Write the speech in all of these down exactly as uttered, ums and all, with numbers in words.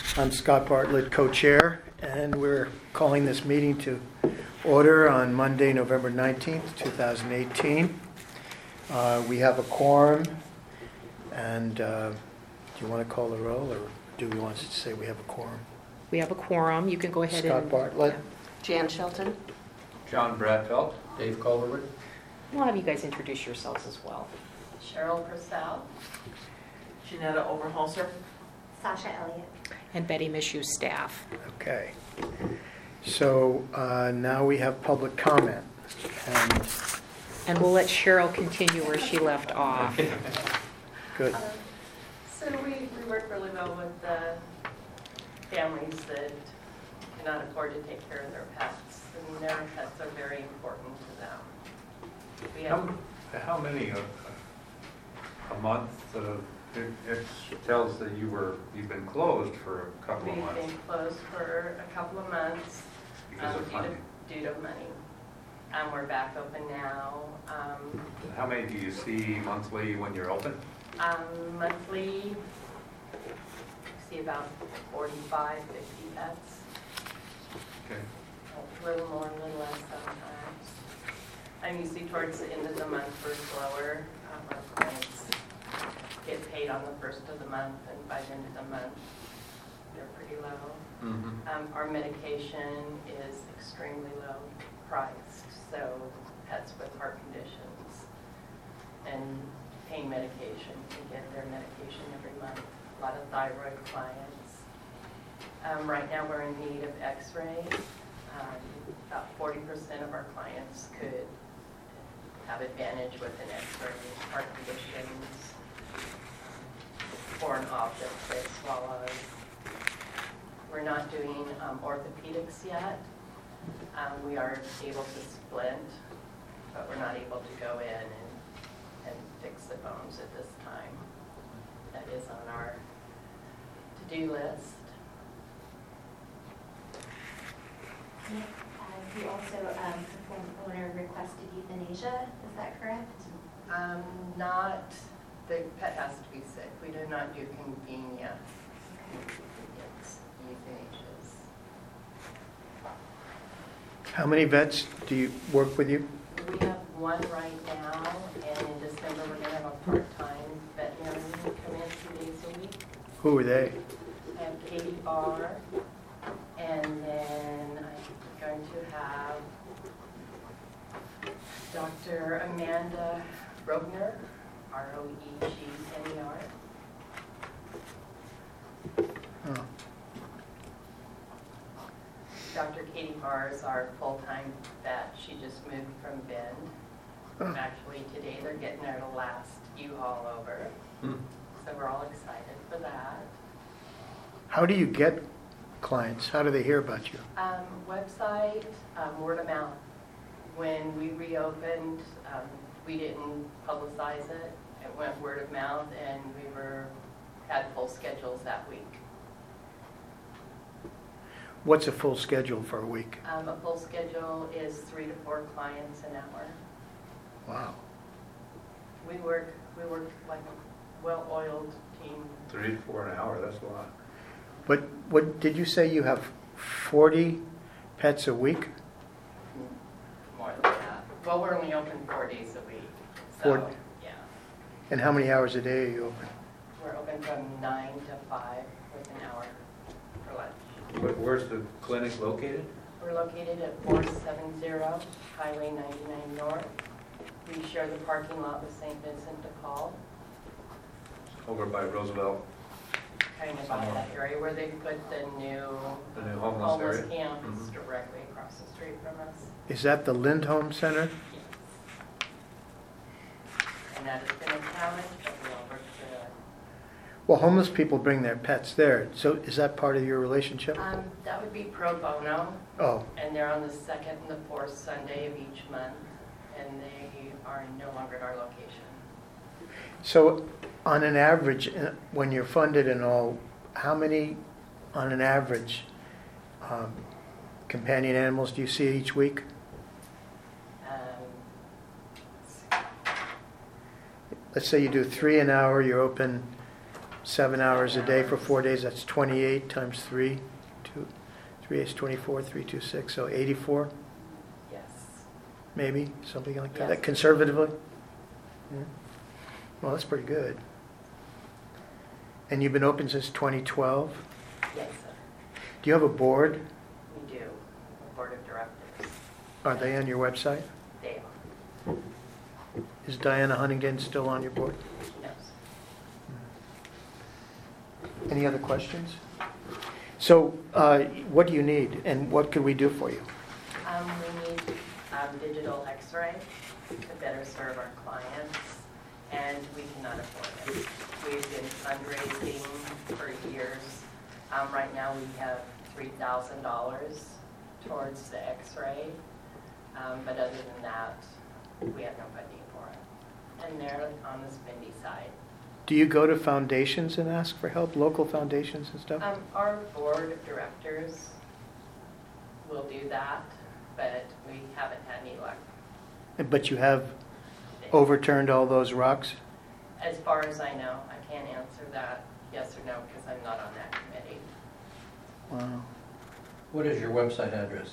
I'm Scott Bartlett, co-chair, and we're calling this meeting to order on Monday, November nineteenth, twenty eighteen. Uh, We have a quorum, and uh, do you want to call the roll, or do we want to say we have a quorum? We have a quorum. You can go ahead Scott and... Bartlett. Jan Shelton. John Bradfeld. Dave Culverwood. We'll have you guys introduce yourselves as well. Cheryl Purcell. Janetta Overholser. Sasha Elliott. And Betty Mishu, staff. Okay. So uh, now we have public comment. And And we'll let Cheryl continue where she left off. good. Um, So we, we work really well with the families that cannot afford to take care of their pets, and their pets are very important to them. We have, How, how many a, a month? Uh, it, it tells that you were you've been closed for a couple we've of months been closed for a couple of months because um, of due funding. to, due to money. Um, we're back open now. Um, How many do you see monthly when you're open? um, monthly, see about forty-five, fifty pets. Okay. A little more, a little less sometimes. I'm usually towards the end of the month we're slower. Um, our clients get paid on the first of the month, and by the end of the month, they're pretty low. Mm-hmm. Um, our medication is extremely low priced, so pets with heart conditions and pain medication can get their medication every month. A lot of thyroid clients. Um, right now we're in need of x-rays. Um, about forty percent of our clients could have advantage with an x-ray, heart conditions, foreign objects they swallow. We're not doing um, orthopedics yet. Um, we are able to splint, but we're not able to go in and, and fix the bones at this time. That is on our to-do list. Uh, you also um, perform owner-requested euthanasia, is that correct? Um, not, the pet has to be sick. We do not do convenience. It's euthanasias. How many vets do you work with you? We have one right now, and in December we're going to have a part-time veterinarian come in two days a week. Who are they? I have Katie Barr, and then I'm going to have Doctor Amanda Rogner, R O E G N E R. Oh. Doctor Katie Barr is our full-time vet. She just moved from Bend. Oh. Actually, today they're getting their last U-Haul over, Hmm. so we're all excited for that. How do you get clients? How do they hear about you? Um, website, um, word of mouth. When we reopened, um, we didn't publicize it. It went word of mouth, and we were had full schedules that week. What's a full schedule for a week? Um, a full schedule is three to four clients an hour. Wow. We work, we work like a well-oiled team. Three to four an hour. That's a lot. But what did you say you have forty pets a week? More than that. Well, we're only open four days a week. So, Four- yeah. And how many hours a day are you open? We're open from nine to five with an hour for lunch. Where- Where's the clinic located? We're located at four seventy Highway ninety-nine North. We share the parking lot with Saint Vincent de Paul, Over by Roosevelt, kind of by that area where they put the new the new homeless, homeless area. camp. It's Mhm. directly across the street from us. Is that the Lindholm Center? Yes. And that has been a challenge, but we all work through it. Well, homeless people bring their pets there. So is that part of your relationship? Um, that would be pro bono, Oh, and they're on the second and the fourth Sunday of each month, and they are no longer at our location. so on an average, uh, when you're funded and all, how many, on an average, um, companion animals do you see each week? Um, Let's say you do three an hour, you're open seven hours a day for four days, that's twenty-eight times three, two, three is twenty-four, three, two, six, so eighty-four, Yes. maybe, something like that, Yes. that conservatively? Yeah. Well, that's pretty good. And you've been open since twenty twelve? Yes, sir. Do you have a board? We do. A board of directors. Are they on your website? They are. Is Diana Huntington still on your board? She knows. Any other questions? So, uh, what do you need, and what could we do for you? Um, we need um, digital x-ray to better serve our clients, and we cannot afford it. We've been fundraising for years. Um, right now, we have three thousand dollars towards the x-ray, um, but other than that, we have no funding for it. And they're on the spendy side. Do you go to foundations and ask for help, local foundations and stuff? Um, our board of directors will do that, but we haven't had any luck. But you have overturned all those rocks? As far as I know, I can't answer that yes or no because I'm not on that committee. Wow. What is your website address?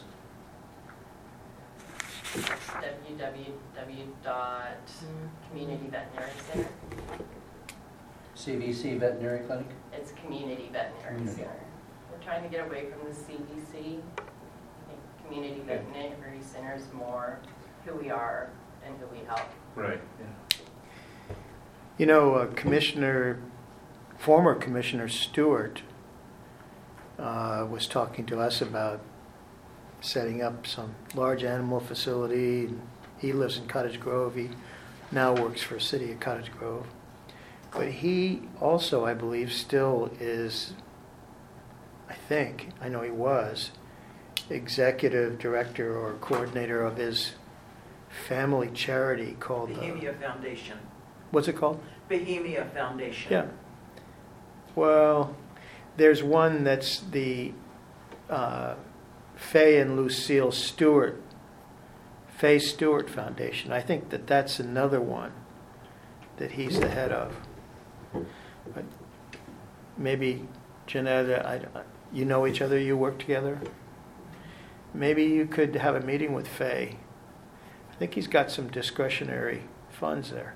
w w w dot community veterinary center. C V C Veterinary Clinic? It's Community Veterinary Community. Center. We're trying to get away from the C V C. I think Community Veterinary Center is more who we are and who we help. Right. You know, uh, Commissioner, former Commissioner Stewart uh, was talking to us about setting up some large animal facility. He lives in Cottage Grove. He now works for the city of Cottage Grove. But he also, I believe, still is, I think, I know he was, executive director or coordinator of his family charity called... Uh, Bohemia Foundation. what's it called? Bohemia Foundation. Yeah. Well, there's one that's the uh, Faye and Lucille Stewart, Faye Stewart Foundation. I think that that's another one that he's the head of. But maybe, Janetta, I, you know each other, you work together? Maybe you could have a meeting with Faye. I think he's got some discretionary funds there.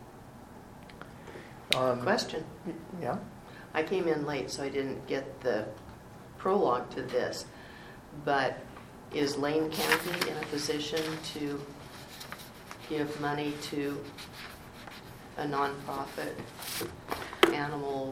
Um, Question. Yeah? I came in late, so I didn't get the prologue to this, but is Lane County in a position to give money to a nonprofit animal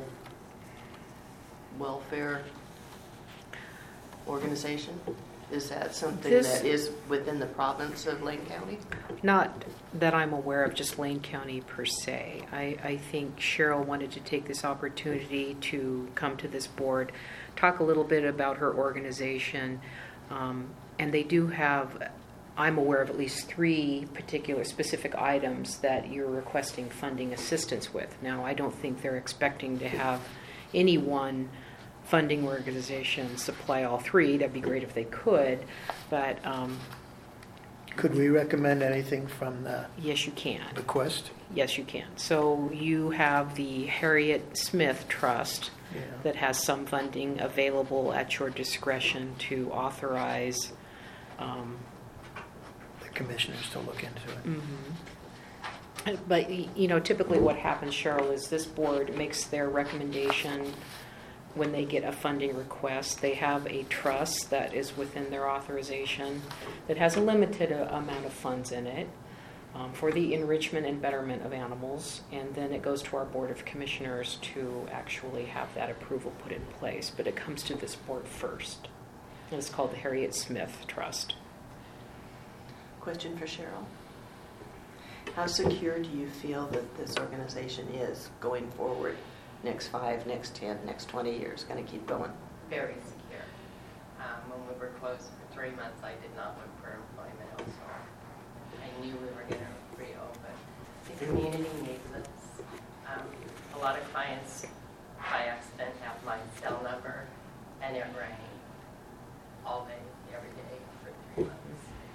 welfare organization? Is that something This- that is within the province of Lane County? Not that I'm aware of just Lane County per se. I, I think Cheryl wanted to take this opportunity to come to this board, talk a little bit about her organization, um, and they do have, I'm aware of at least three particular specific items that you're requesting funding assistance with. Now, I don't think they're expecting to have any one funding organization supply all three. That'd be great if they could, but um, Could we recommend anything from the yes, you can. bequest? Yes, you can. So you have the Harriet Smith Trust Yeah. that has some funding available at your discretion to authorize. Um, The commissioners to look into it. mhm. But, y- you know, typically what happens, Cheryl, is this board makes their recommendation when they get a funding request. They have a trust that is within their authorization that has a limited uh, amount of funds in it um, for the enrichment and betterment of animals. And then it goes to our Board of Commissioners to actually have that approval put in place. But it comes to this board first. And it's called the Harriet Smith Trust. Question for Cheryl. How secure do you feel that this organization is going forward? Next five, next ten, next twenty years, going to keep going? Very secure. Um, when we were closed for three months, I did not look for employment elsewhere. I knew we were going to reopen. The community needs us. Um, a lot of clients by accident have my cell number, and it rang all day, every day for three months.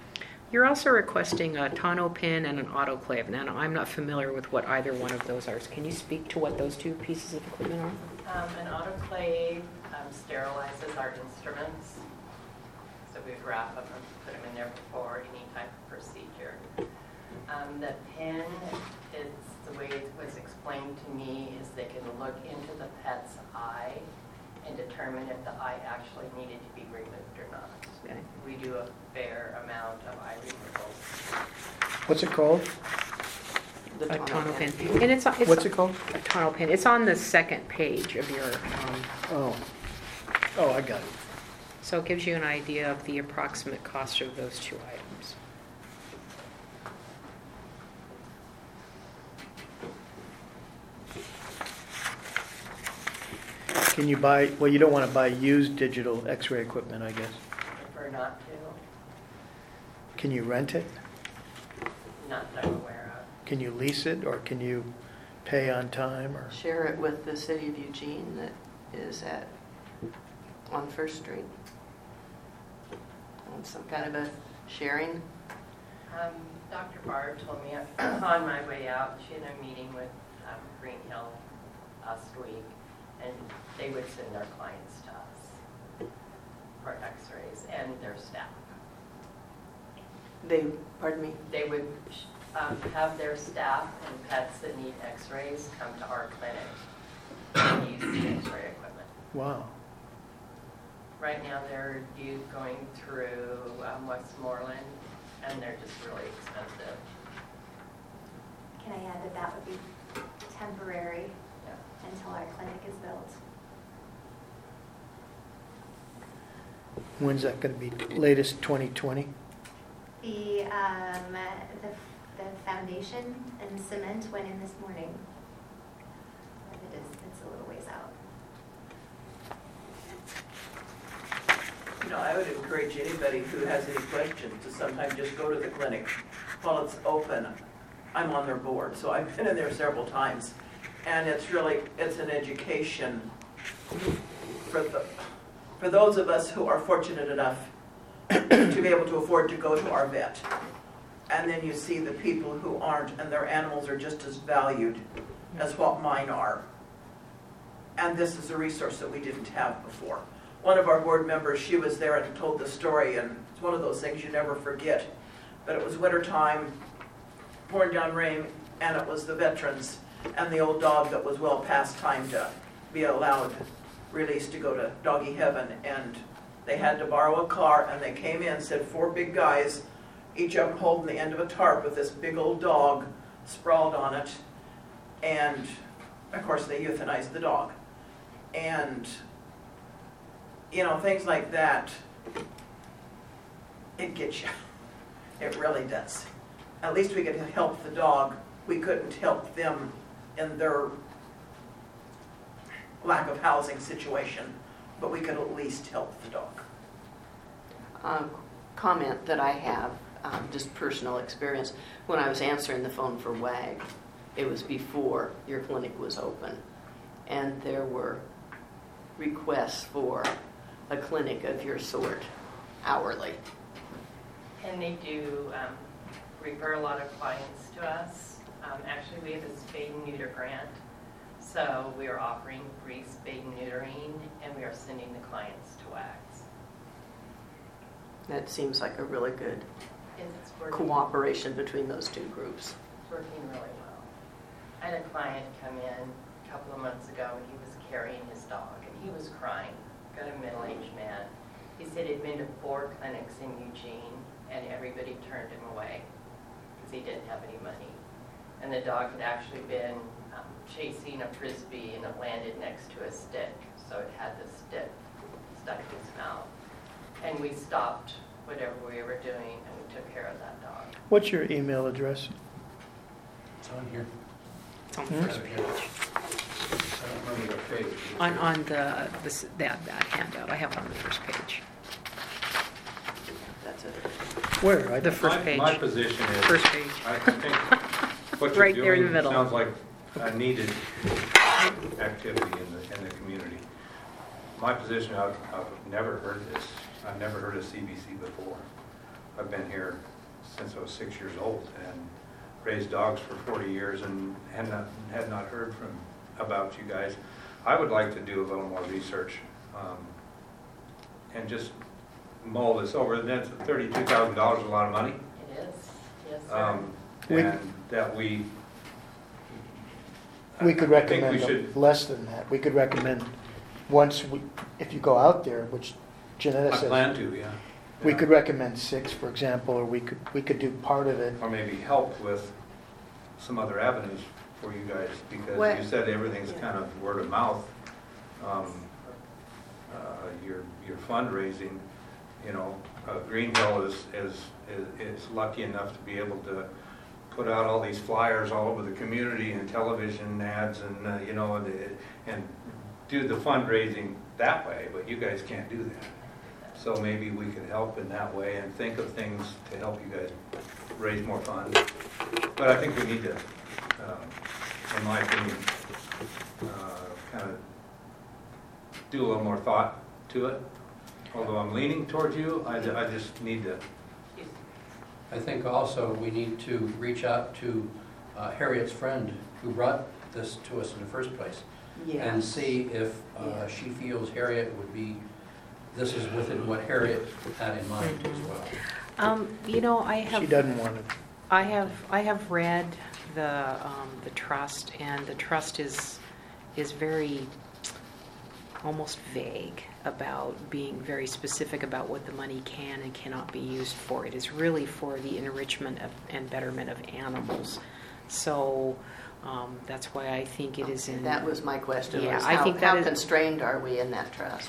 You're also requesting a tonneau pin and an autoclave. Now, I'm not familiar with what either one of those are. Can you speak to what those two pieces of equipment are? Um, An autoclave um, sterilizes our instruments, so we wrap them and put them in there before any type of procedure. Um, The pin is, the way it was explained to me, is they can look into the pet's eye and determine if the eye actually needed to be removed or not. Okay. We do a fair amount of eye removals. What's it called? The A tonneau tonneau pin. pin. And it's, it's What's it called? a tonneau pin. It's on the second page of your, um, Oh, oh, I got it. so it gives you an idea of the approximate cost of those two items. Can you buy, well, you don't want to buy used digital x-ray equipment, I guess. Prefer not to, Can you rent it? not that I'm aware of. Can you lease it, or can you pay on time, or? Share it with the city of Eugene that is at, on First Street. On some kind of a sharing. Um, Doctor Barr told me on my way out, she had a meeting with um, Green Hill last week, and they would send their clients to us for x-rays and their staff. They, pardon me, They would um, have their staff and pets that need x-rays come to our clinic and use the x-ray equipment. Wow. Right now, they're due going through um, Westmoreland, and they're just really expensive. Can I add that that would be temporary Yeah. until our clinic is built? When's that going to be? Latest twenty twenty? The, um, the, the foundation and cement went in this morning. But it is, it's a little ways out. You know, I would encourage anybody who has any questions to sometime just go to the clinic while it's open. I'm on their board, so I've been in there several times. And it's really, it's an education for the, for those of us who are fortunate enough to be able to afford to go to our vet. And then you see the people who aren't, and their animals are just as valued as what mine are. And this is a resource that we didn't have before. One of our board members, she was there and told the story, and it's one of those things you never forget. But it was wintertime, pouring down rain, and it was the veterans and the old dog that was well past time to be allowed released to go to doggy heaven. And they had to borrow a car, and they came in, said four big guys, each of them holding the end of a tarp with this big old dog sprawled on it. And, of course, they euthanized the dog. And, you know, things like that, it gets you. It really does. At least we could help the dog. We couldn't help them in their lack of housing situation, but we could at least help the dog. um, comment that I have, um, just personal experience. When I was answering the phone for W A G, it was before your clinic was open, and there were requests for a clinic of your sort hourly. And they do um, refer a lot of clients to us. Um, actually, we have a spay and neuter grant, so we are offering free spay and neutering, and we are sending the clients to W A Gs. That seems like a really good It's working, cooperation between those two groups. it's working really well. I had a client come in a couple of months ago, and he was carrying his dog, and he was crying. Got a middle-aged man. He said he'd been to four clinics in Eugene, and everybody turned him away because he didn't have any money. And the dog had actually been um, chasing a frisbee, and it landed next to a stick, so it had the stick stuck in its mouth. And we stopped whatever we were doing, and we took care of that dog. What's your email address? It's on here. It's on the Hmm? first page. I don't remember the page. On, on the, this, that, that handout, I have it on the first page. That's it. Where? I The don't- first My- page. My position is. First page. I I think what you're Right there in the doing middle. sounds like a needed activity in the, in the community. My position, I've, I've never heard this. I've never heard of C B C before. I've been here since I was six years old and raised dogs for forty years and had not, had not heard from, about you guys. I would like to do a little more research um, and just mull this over. And that's thirty-two thousand dollars is a lot of money. It is, yes, sir. Um, We- And that we. We could I think we recommend should- less than that. We could recommend, once we, if you go out there, which Janetta I says, plan to, yeah. we Yeah. could recommend six, for example, or we could, we could do part of it. Or maybe help with some other avenues for you guys, because What- you said everything's kind of word of mouth. Um, uh, Your, your fundraising, you know, uh, Green Hill is, is, is is lucky enough to be able to put out all these flyers all over the community and television ads and, uh, you know, and, and do the fundraising that way, but you guys can't do that. So maybe we could help in that way and think of things to help you guys raise more funds. But I think we need to, um, in my opinion, uh, kind of do a little more thought to it. Although I'm leaning towards you, I, I just need to, I think also we need to reach out to uh, Harriet's friend who brought this to us in the first place and Yes. see if uh, Yeah. she feels Harriet would be, this is within what Harriet had in mind as well. Um, you know, I have. She doesn't want to. I have, I have read the, um, the trust, and the trust is, is very, almost vague about being very specific about what the money can and cannot be used for. It is really for the enrichment of, and betterment of animals. So, um, that's why I think it is in. That was my question, Yeah, was I how, think that how is- constrained are we in that trust?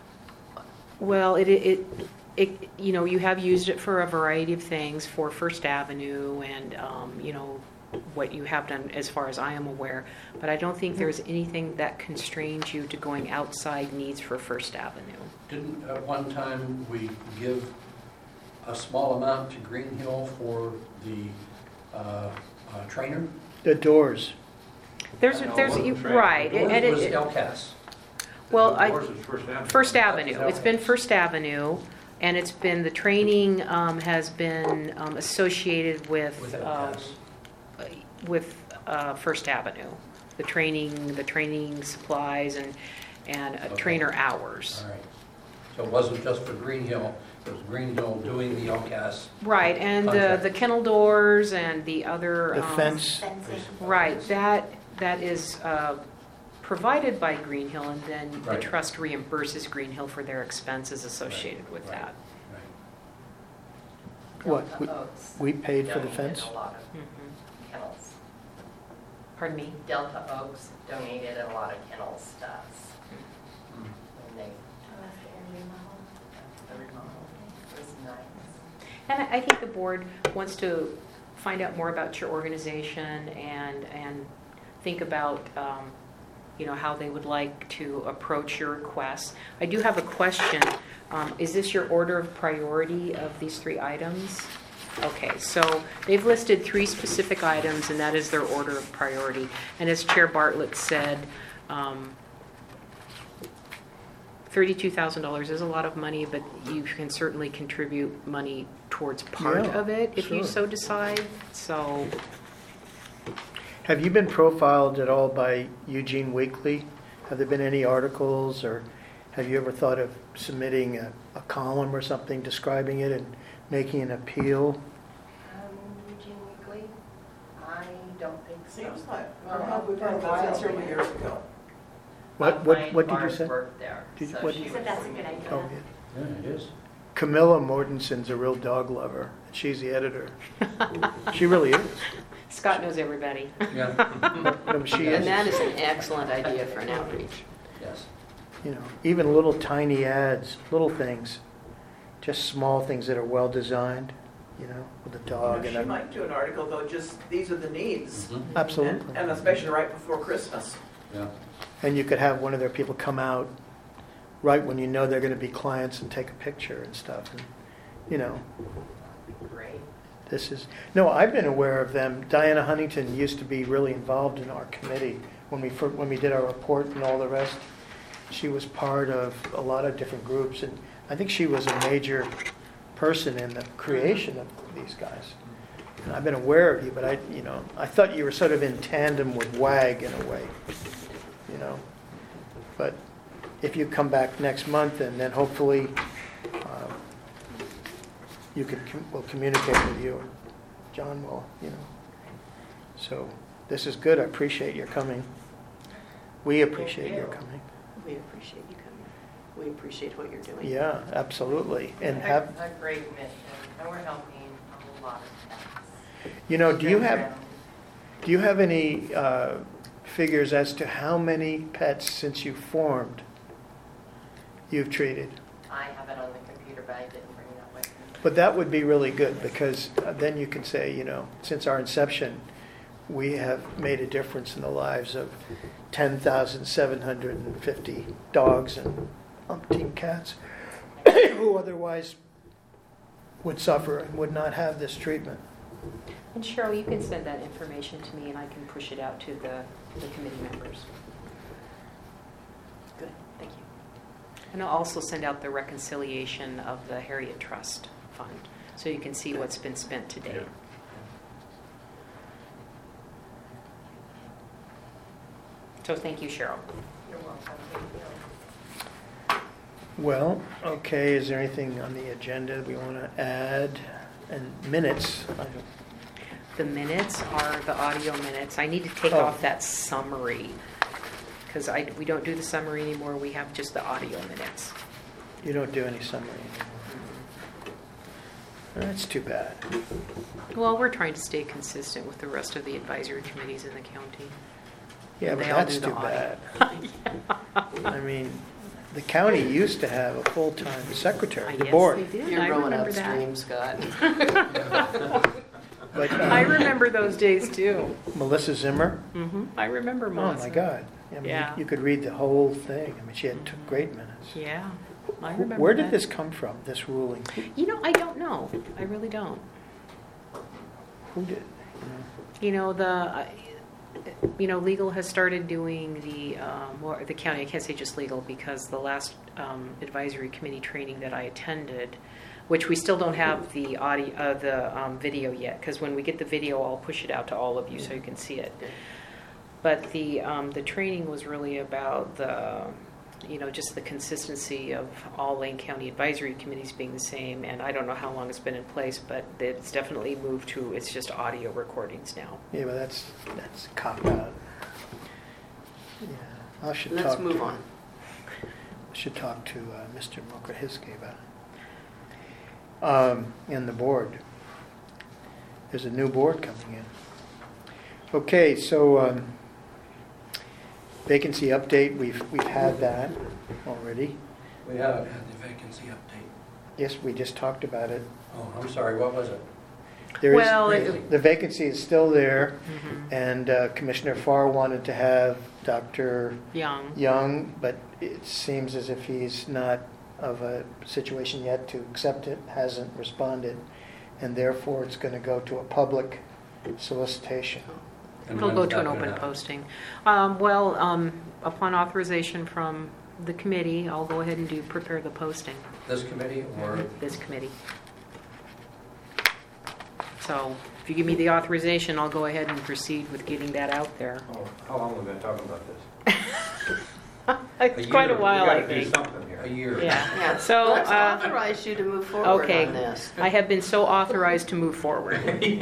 Well, it, it, it, you know, you have used it for a variety of things, for First Avenue and, um, you know, what you have done as far as I am aware. But I don't think there's anything that constrains you to going outside needs for First Avenue. Didn't at one time we give a small amount to Green Hill for the uh, uh, trainer? The doors. There's, I know, there's, it you- wasn't Frank. right. It and it- was it- L C A S. Well, I- Yours is First Avenue. First Avenue. It's been First Avenue, and it's been, the training um, has been um, associated with, With um, L C A S. with uh, First Avenue. The training, the training supplies and, and uh, Okay. trainer hours. All right. So it wasn't just for Green Hill, it was Green Hill doing the L C A S. Right, and the, Contract. the kennel doors and the other. The um, fence. Fencing. Right, that, that is uh, provided by Green Hill, and then the Right. trust reimburses Green Hill for their expenses associated with Right. that. Right. What, Delta we- Oaks we paid for the donated fence? a lot of Mhm. kennels. Pardon me? Delta Oaks donated a lot of kennel stuff. Mm. And they, Oh, that's the remodel. the remodel was nice. And I I think the board wants to find out more about your organization and, and think about, um, you know, how they would like to approach your requests. I do have a question. Um, Is this your order of priority of these three items? Okay, so they've listed three specific items, and that is their order of priority. And as Chair Bartlett said, um, thirty-two thousand dollars is a lot of money, but you can certainly contribute money towards part Yeah, of it if you sure. so decide. So, Have you been profiled at all by Eugene Weekly? Have there been any articles, or have you ever thought of submitting a, a column or something describing it and making an appeal? Um, Eugene Weekly? I don't think so. Seems like, Well, well, we've had that since several years ago. What, what, what did you say? Worked there, Did you- so what she did you- So would that's a send good me- idea. Oh, yeah. Yeah, it is. Camilla Mortensen's a real dog lover. She's the editor. She really is. Scott knows everybody. Yeah, No, she And is. that is an excellent idea for an outreach. yes. You know, even little tiny ads, little things, just small things that are well designed. You know, with a dog She and a. might do an article though, just these are the needs. Mhm. Absolutely. And and especially right before Christmas. Yeah. And you could have one of their people come out right when you know they're going to be clients and take a picture and stuff. And, you know, Great. this is, no, I've been aware of them. Diana Huntington used to be really involved in our committee when we, fir- when we did our report and all the rest. She was part of a lot of different groups, and I think she was a major person in the creation of these guys. And I've been aware of you, but I, you know, I thought you were sort of in tandem with WAG in a way, you know. But if you come back next month, and then hopefully uh, you can com- we'll communicate with you. John will, you know. So this is good. I appreciate your coming. We appreciate Thank you. your coming. We appreciate you coming. We appreciate what you're doing. Yeah, absolutely. And A- have A great mission, and we're helping a lot of pets. you know? Do you have Around. do you have any uh, figures as to how many pets since you formed you've treated? I have it on the computer, but I didn't bring it up with me. But that would be really good, because uh, then you can say, you know, since our inception, we have made a difference in the lives of ten thousand seven hundred fifty dogs and umpteen cats who otherwise would suffer and would not have this treatment. And Cheryl, you can send that information to me and I can push it out to the, the committee members. Good, thank you. And I'll also send out the reconciliation of the Harriet Trust Fund, so you can see what's been spent to date. So thank you, Cheryl. You're welcome. Thank you. Well, okay, is there anything on the agenda we want to add? And minutes, I don't- The minutes are the audio minutes. I need to take Oh. off that summary, because I, we don't do the summary anymore. We have just the audio minutes. you don't do any summary. That's too bad. Well, we're trying to stay consistent with the rest of the advisory committees in the county. Yeah, but They all that's do the too audio. bad. I mean, the county used to have a full-time secretary, the Yes, board. they did. You're I growing remember that. upstream, Scott. But, um, I remember those days too. Melissa Zimmer. hmm I remember Oh Melissa. my God! I mean, you- Yeah. you could read the whole thing. I mean, she had t- great minutes. Yeah, I Wh- remember. Where did that. this come from? This ruling? You know, I don't know. I really don't. Who did? You know, the, uh, you know, legal has started doing the, uh, more, the county, I can't say just legal, because the last um, advisory committee training that I attended, which we still don't have the audio, uh, the um, video yet, because when we get the video, I'll push it out to all of you so you can see it. But the, um, the training was really about the, you know, just the consistency of all Lane County advisory committees being the same. And I don't know how long it's been in place, but it's definitely moved to, it's just audio recordings now. Yeah, but that's that's cop out. Yeah, I should Let's talk. move to, on. I should talk to uh, Mister Mokahiske about it. Um, and the board. There's a new board coming in. Okay, so um, vacancy update. We've we've had that already. We haven't had the vacancy update. Yes, we just talked about it. Oh, I'm sorry, what was it? There is Well, it- the vacancy is still there, Mhm. and uh, Commissioner Farr wanted to have Doctor Young. Young, but it seems as if he's not of a situation yet to accept it, hasn't responded, and therefore it's going to go to a public solicitation. And It'll go when's to that an gonna open happen? posting. Um, Well, um, upon authorization from the committee, I'll go ahead and do, prepare the posting, This committee or? this committee. So if you give me the authorization, I'll go ahead and proceed with getting that out there. Oh, how long have we been talking about this? It's quite a year. while, We I gotta do think. something here. A year. Yeah. Yeah, So, let's uh, authorize you to move forward okay. on this. I have been so authorized to move forward.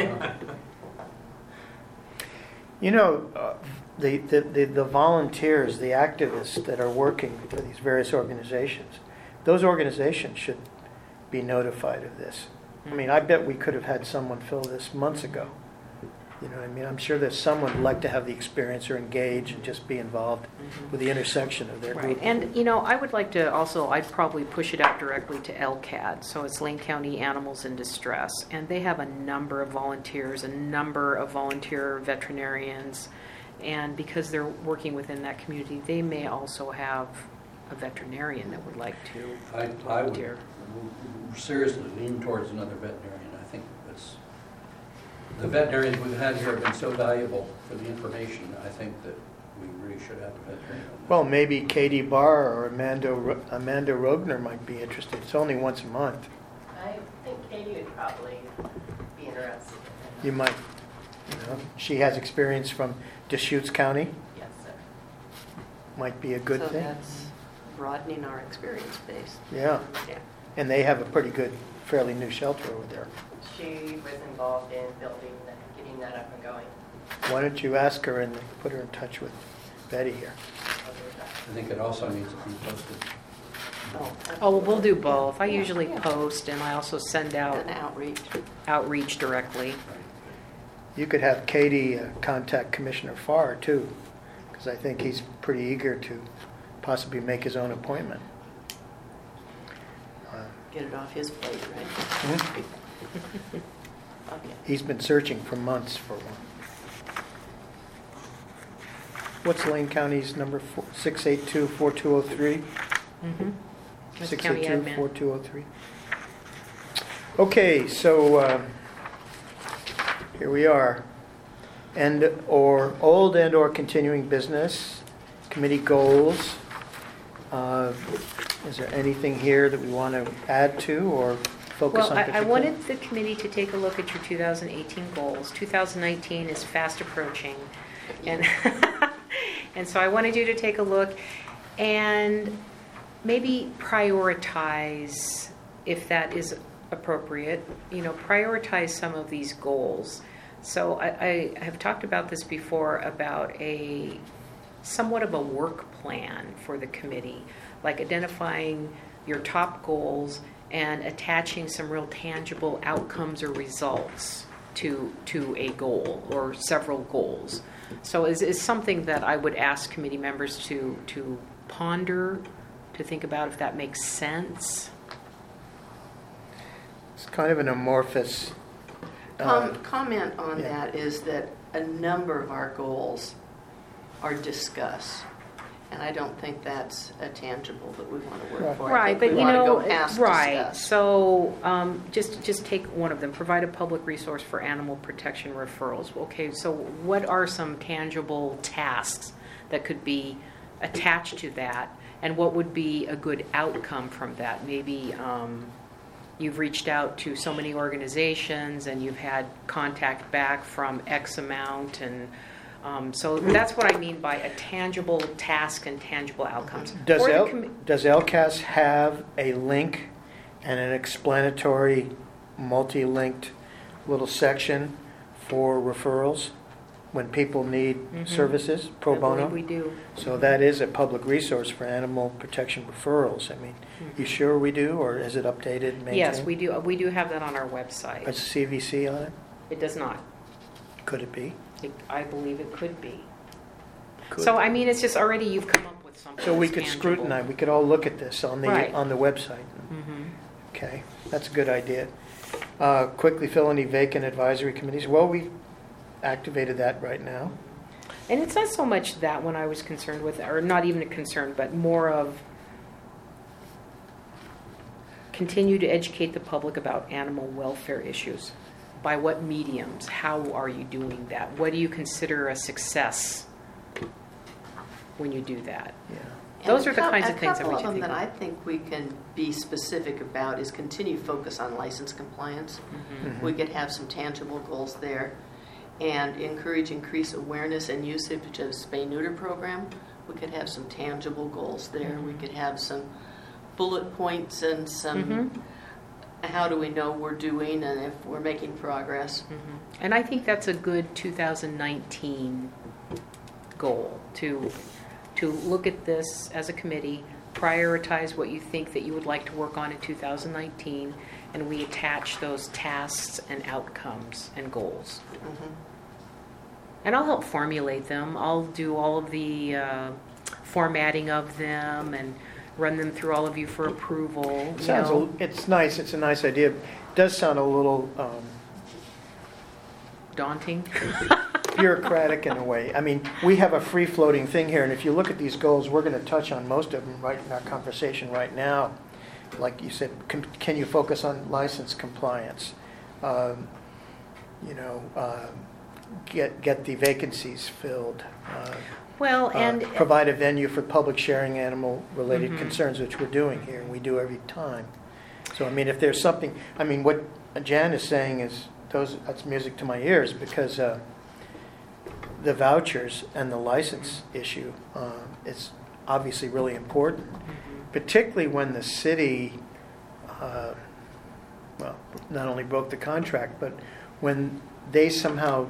You know, uh, the, the, the, the volunteers, the activists that are working for these various organizations, those organizations should be notified of this. I mean, I bet we could have had someone fill this months ago. You know what I mean? I'm sure there's someone who'd like to have the experience or engage and just be involved with the intersection of their Right, group. and, you know, I would like to also, I'd probably push it out directly to L C A D, so it's Lane County Animals in Distress, and they have a number of volunteers, a number of volunteer veterinarians, and because they're working within that community, they may also have a veterinarian that would like to I, I would volunteer. seriously lean towards another veterinarian. I think it's, the veterinarians we've had here have been so valuable for the information. I think that we really should have a veterinarian. Well, maybe Katie Barr or Amanda, Ro- Amanda Rogner might be interested. It's only once a month. I think Katie would probably be interested in You it. might, you know, she has experience from Deschutes County, Yes, sir. might be a good So thing. that's broadening our experience base. Yeah, Yeah. and they have a pretty good, fairly new shelter over there. She was involved in building, that, getting that up and going. Why don't you ask her and put her in touch with Betty here? I'll do that. I think it also needs to be posted. Oh, Oh, well, we'll do both. I Yeah, usually yeah. post, and I also send out An outreach. outreach directly. You could have Katie uh, contact Commissioner Farr too, because I think he's pretty eager to possibly make his own appointment. Uh, Get it off his plate, right? hmm? Okay. He's been searching for months for one. What's Lane County's number? six eight two, four two zero three? Mm-hmm. That's six county eight two, admin. four two zero three. Okay, so uh, here we are. And or old and or continuing business, committee goals. Uh, Is there anything here that we want to add to or focus Well, on I, I particularly? wanted the committee to take a look at your two thousand eighteen goals. two thousand nineteen is fast approaching. And, and so I wanted you to take a look and maybe prioritize, if that is appropriate, you know, prioritize some of these goals. So I, I have talked about this before about a somewhat of a work plan for the committee, like identifying your top goals and attaching some real tangible outcomes or results to to a goal or several goals. So is is something that I would ask committee members to to ponder, to think about if that makes sense. It's kind of an amorphous. uh, Com- comment on yeah. that is that a number of our goals are discuss. And I don't think that's a tangible that we want to work Right. for. I Right, think but we you want to know, go past right. discuss. So um, just just take one of them. Provide a public resource for animal protection referrals. Okay, so what are some tangible tasks that could be attached to that, and what would be a good outcome from that? Maybe um, you've reached out to so many organizations and you've had contact back from X amount, and um, so that's what I mean by a tangible task and tangible outcomes. Does For the L, commi- does L C A S have a link and an explanatory, multi-linked little section for referrals when people need Mhm. services, pro I believe bono? we do. So that is a public resource for animal protection referrals. I mean, you sure we do, or is it updated, maintained? Yes, we do. We do have that on our website. Is C V C on it? It does not. Could it be? It, I believe it could be. Could. So I mean, it's just already you've come up with something. So we that's could tangible. scrutinize, we could all look at this on the, Right. on the website. Mhm. Okay, that's a good idea. Uh, Quickly fill any vacant advisory committees. Well, we activated that right now. And it's not so much that one I was concerned with, or not even a concern, but more of continue to educate the public about animal welfare issues. By what mediums? How are you doing that? What do you consider a success when you do that? Yeah. Those And are the a cou- kinds of things that we A should couple of think them that I about. think we can be specific about is continue focus on license compliance. Mhm. We could have some tangible goals there. And encourage increased awareness and usage of spay-neuter program. We could have some tangible goals there. We could have some bullet points and some, Mhm. how do we know we're doing and if we're making progress. Mhm. And I think that's a good two thousand nineteen goal, to to look at this as a committee, prioritize what you think that you would like to work on in two thousand nineteen, and we attach those tasks and outcomes and goals. Mhm. And I'll help formulate them. I'll do all of the uh, formatting of them and run them through all of you for approval. you Sounds, know. a- it's nice, it's a nice idea. It does sound a little um, Daunting. bureaucratic in a way. I mean, we have a free-floating thing here, and if you look at these goals, we're going to touch on most of them right in our conversation right now. Like you said, can, can you focus on license compliance? Um, you know, uh, get get the vacancies filled. Uh, Well, uh, and provide a venue for public sharing animal-related Mhm. concerns, which we're doing here, and we do every time. So, I mean, if there's something, I mean, what Jan is saying is, those, that's music to my ears, because uh, the vouchers and the license issue uh, is obviously really important, particularly when the city, uh, well, not only broke the contract, but when they somehow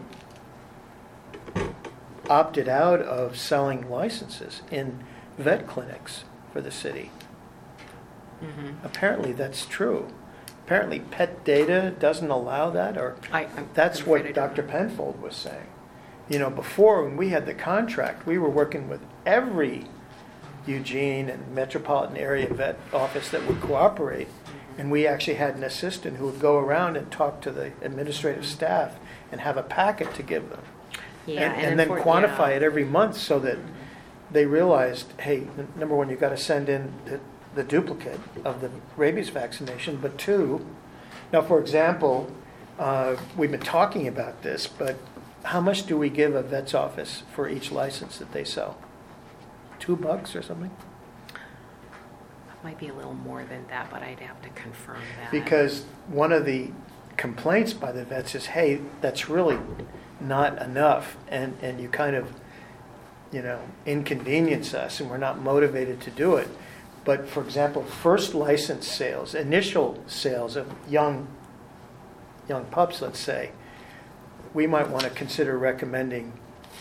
opted out of selling licenses in vet clinics for the city. Mhm. Apparently that's true. Apparently Pet Data doesn't allow that, or I- I'm- that's I'm what afraid I don't Doctor know. Penfold was saying. You know, before when we had the contract, we were working with every Eugene and metropolitan area vet office that would cooperate. And we actually had an assistant who would go around and talk to the administrative staff and have a packet to give them. Yeah, and, and then unfor- quantify yeah. it every month so that they realized, hey, n- number one, you've got to send in the, the duplicate of the rabies vaccination, but two, now, for example, uh, we've been talking about this, but how much do we give a vet's office for each license that they sell? Two bucks or something? Might be a little more than that, but I'd have to confirm that. Because one of the complaints by the vets is, hey, that's really not enough, and, and you kind of, you know, inconvenience us, and we're not motivated to do it. But, for example, first license sales, initial sales of young, young pups, let's say, we might want to consider recommending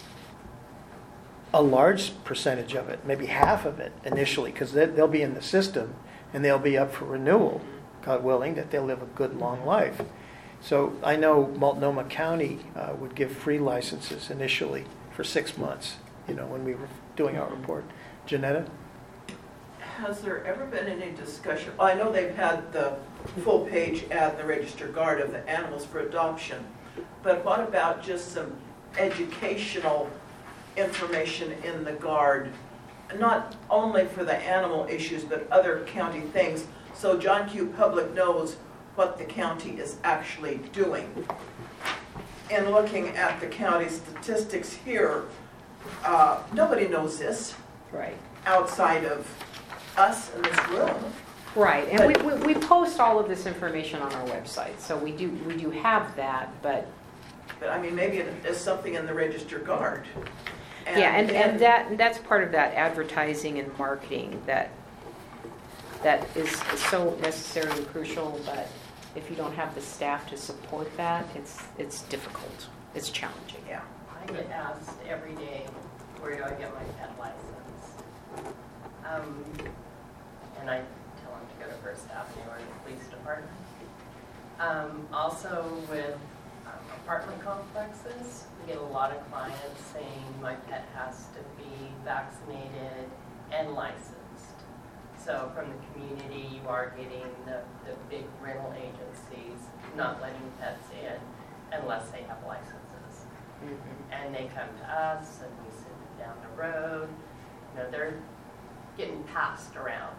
a large percentage of it, maybe half of it initially, because they'll be in the system and they'll be up for renewal, God willing, that they'll live a good long life. So I know Multnomah County uh, would give free licenses initially for six months, you know, when we were doing our report. Janetta? Has there ever been any discussion, I know they've had the full page ad in the Register Guard of the animals for adoption, but what about just some educational information in the Guard, not only for the animal issues, but other county things, so John Q. Public knows what the county is actually doing. In looking at the county statistics here, uh, nobody knows this Right. outside of us in this room. Right, and we, we, we post all of this information on our website, so we do, we do have that, but, But I mean, maybe it is something in the Register Guard. yeah, and, and that, that's part of that advertising and marketing that, that is is so necessary and crucial, but if you don't have the staff to support that, it's, it's difficult, it's challenging. Yeah. I get asked every day, where do I get my pet license? Um, and I tell them to go to First Avenue or the police department. Um, also with um, apartment complexes, we get a lot of clients saying my pet has to be vaccinated and licensed. So from the community, you are getting the, the big rental agencies not letting pets in unless they have licenses. Mhm. And they come to us and we send them down the road. You know, they're getting passed around.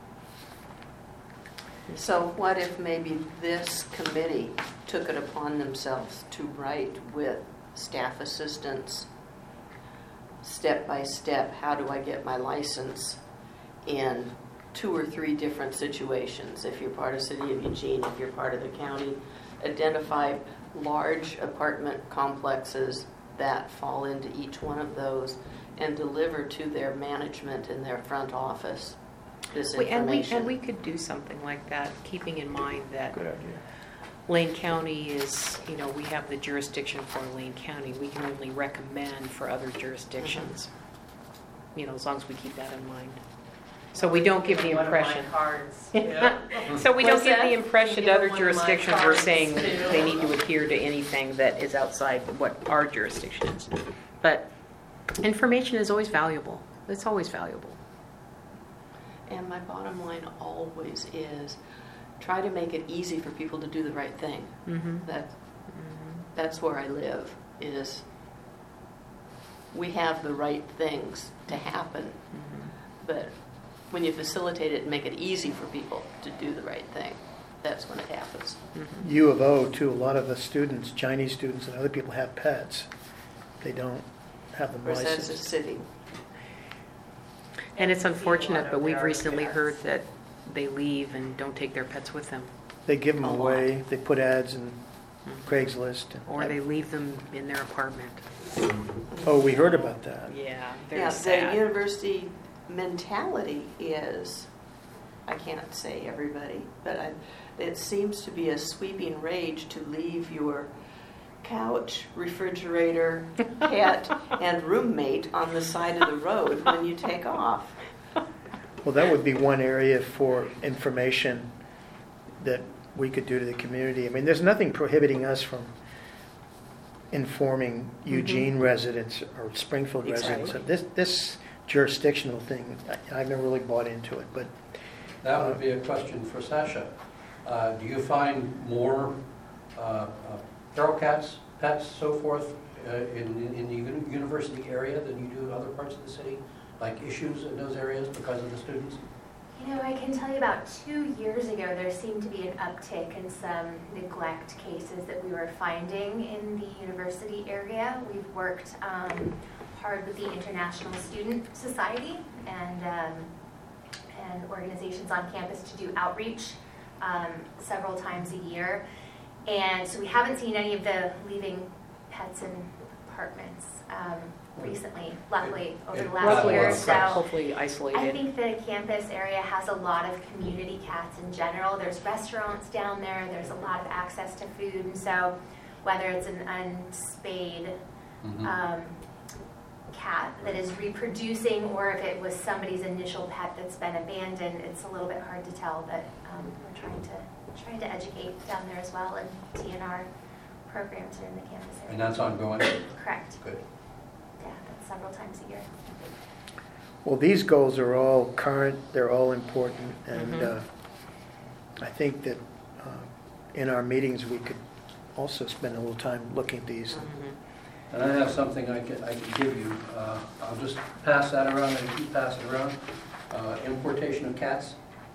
So what if maybe this committee took it upon themselves to write with staff assistants, step by step, how do I get my license in two or three different situations? If you're part of City of Eugene, if you're part of the county, identify large apartment complexes that fall into each one of those and deliver to their management in their front office this We- And we, information. and we could do something like that, keeping in mind that Good idea. Lane County is, you know, we have the jurisdiction for Lane County. We can only recommend for other jurisdictions, you know, as long as we keep that in mind. So we don't give the One of my impression. cards, yeah. So we don't What's give the that? impression You to give other them one of my jurisdictions we're cards, saying too. they need to adhere to anything that is outside what our jurisdiction is. But information is always valuable. It's always valuable. And my bottom line always is try to make it easy for people to do the right thing. Mm-hmm. That, that's where I live, is we have the right things to happen, Mm-hmm. but when you facilitate it and make it easy for people to do the right thing, that's when it happens. U of O, too, a lot of the students, Chinese students and other people have pets. They don't have them Of course, that's a licensed. city. And it's See a lot unfortunate, of but we've their recently pets. heard that they leave and don't take their pets with them. They give them A lot. away, they put ads in Craigslist. and- Or they leave them in their apartment. Oh, we heard about that. Yeah, very Yeah, the sad. university mentality is, I can't say everybody, but I, it seems to be a sweeping rage to leave your couch, refrigerator, pet, and roommate on the side of the road when you take off. Well, that would be one area for information that we could do to the community. I mean, there's nothing prohibiting us from informing Eugene residents or Springfield residents. Exactly. This, this jurisdictional thing, I- I've never really bought into it, but That would be a question for Sasha. Uh, Do you find more uh, uh, feral cats, pets, so forth, uh, in in the uni- university area than you do in other parts of the city? Like issues in those areas because of the students? You know, I can tell you about two years ago, there seemed to be an uptick in some neglect cases that we were finding in the university area. We've worked um, hard with the International Student Society and, um, and organizations on campus to do outreach um, several times a year. And so we haven't seen any of the leaving pets in apartments um, recently, luckily, over the last Luckily, year or yes. so. Hopefully I isolated. think the campus area has a lot of community cats in general. There's restaurants down there, there's a lot of access to food, and so whether it's an unspayed Mhm. um, cat that is reproducing or if it was somebody's initial pet that's been abandoned, it's a little bit hard to tell, but um, we're trying to trying to educate down there as well, and T N R programs are in the campus area. And that's ongoing? Correct. Good. Yeah, that's several times a year. well, these goals are all current, they're all important, and Mhm. uh, I think that uh, in our meetings, we could also spend a little time looking at these. Mhm. And I have something I can, I can give you. Uh, I'll just pass that around and keep passing it around. Uh, Importation of cats.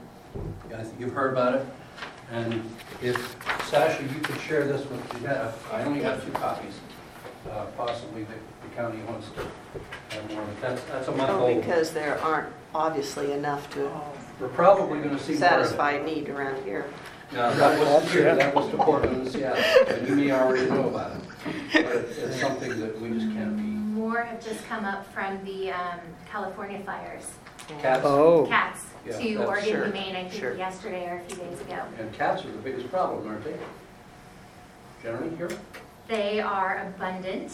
I think you've heard about it. And if, Sasha, you could share this with, you have, I only got two copies. Uh, Possibly the the county wants to have more, but that's, that's a month Oh, old. because there aren't obviously enough to We're probably going to see more of it. satisfy need around here. No, that wasn't here, that was to Portland and Seattle, and you may already know about it. But it- it's something that we just can't be. More have just come up from the um, California fires. Cats, Oh, Cats Yeah, to that's Oregon sure, Humane, I sure. think yesterday or a few days ago. and cats are the biggest problem, aren't they? Generally here, They are abundant.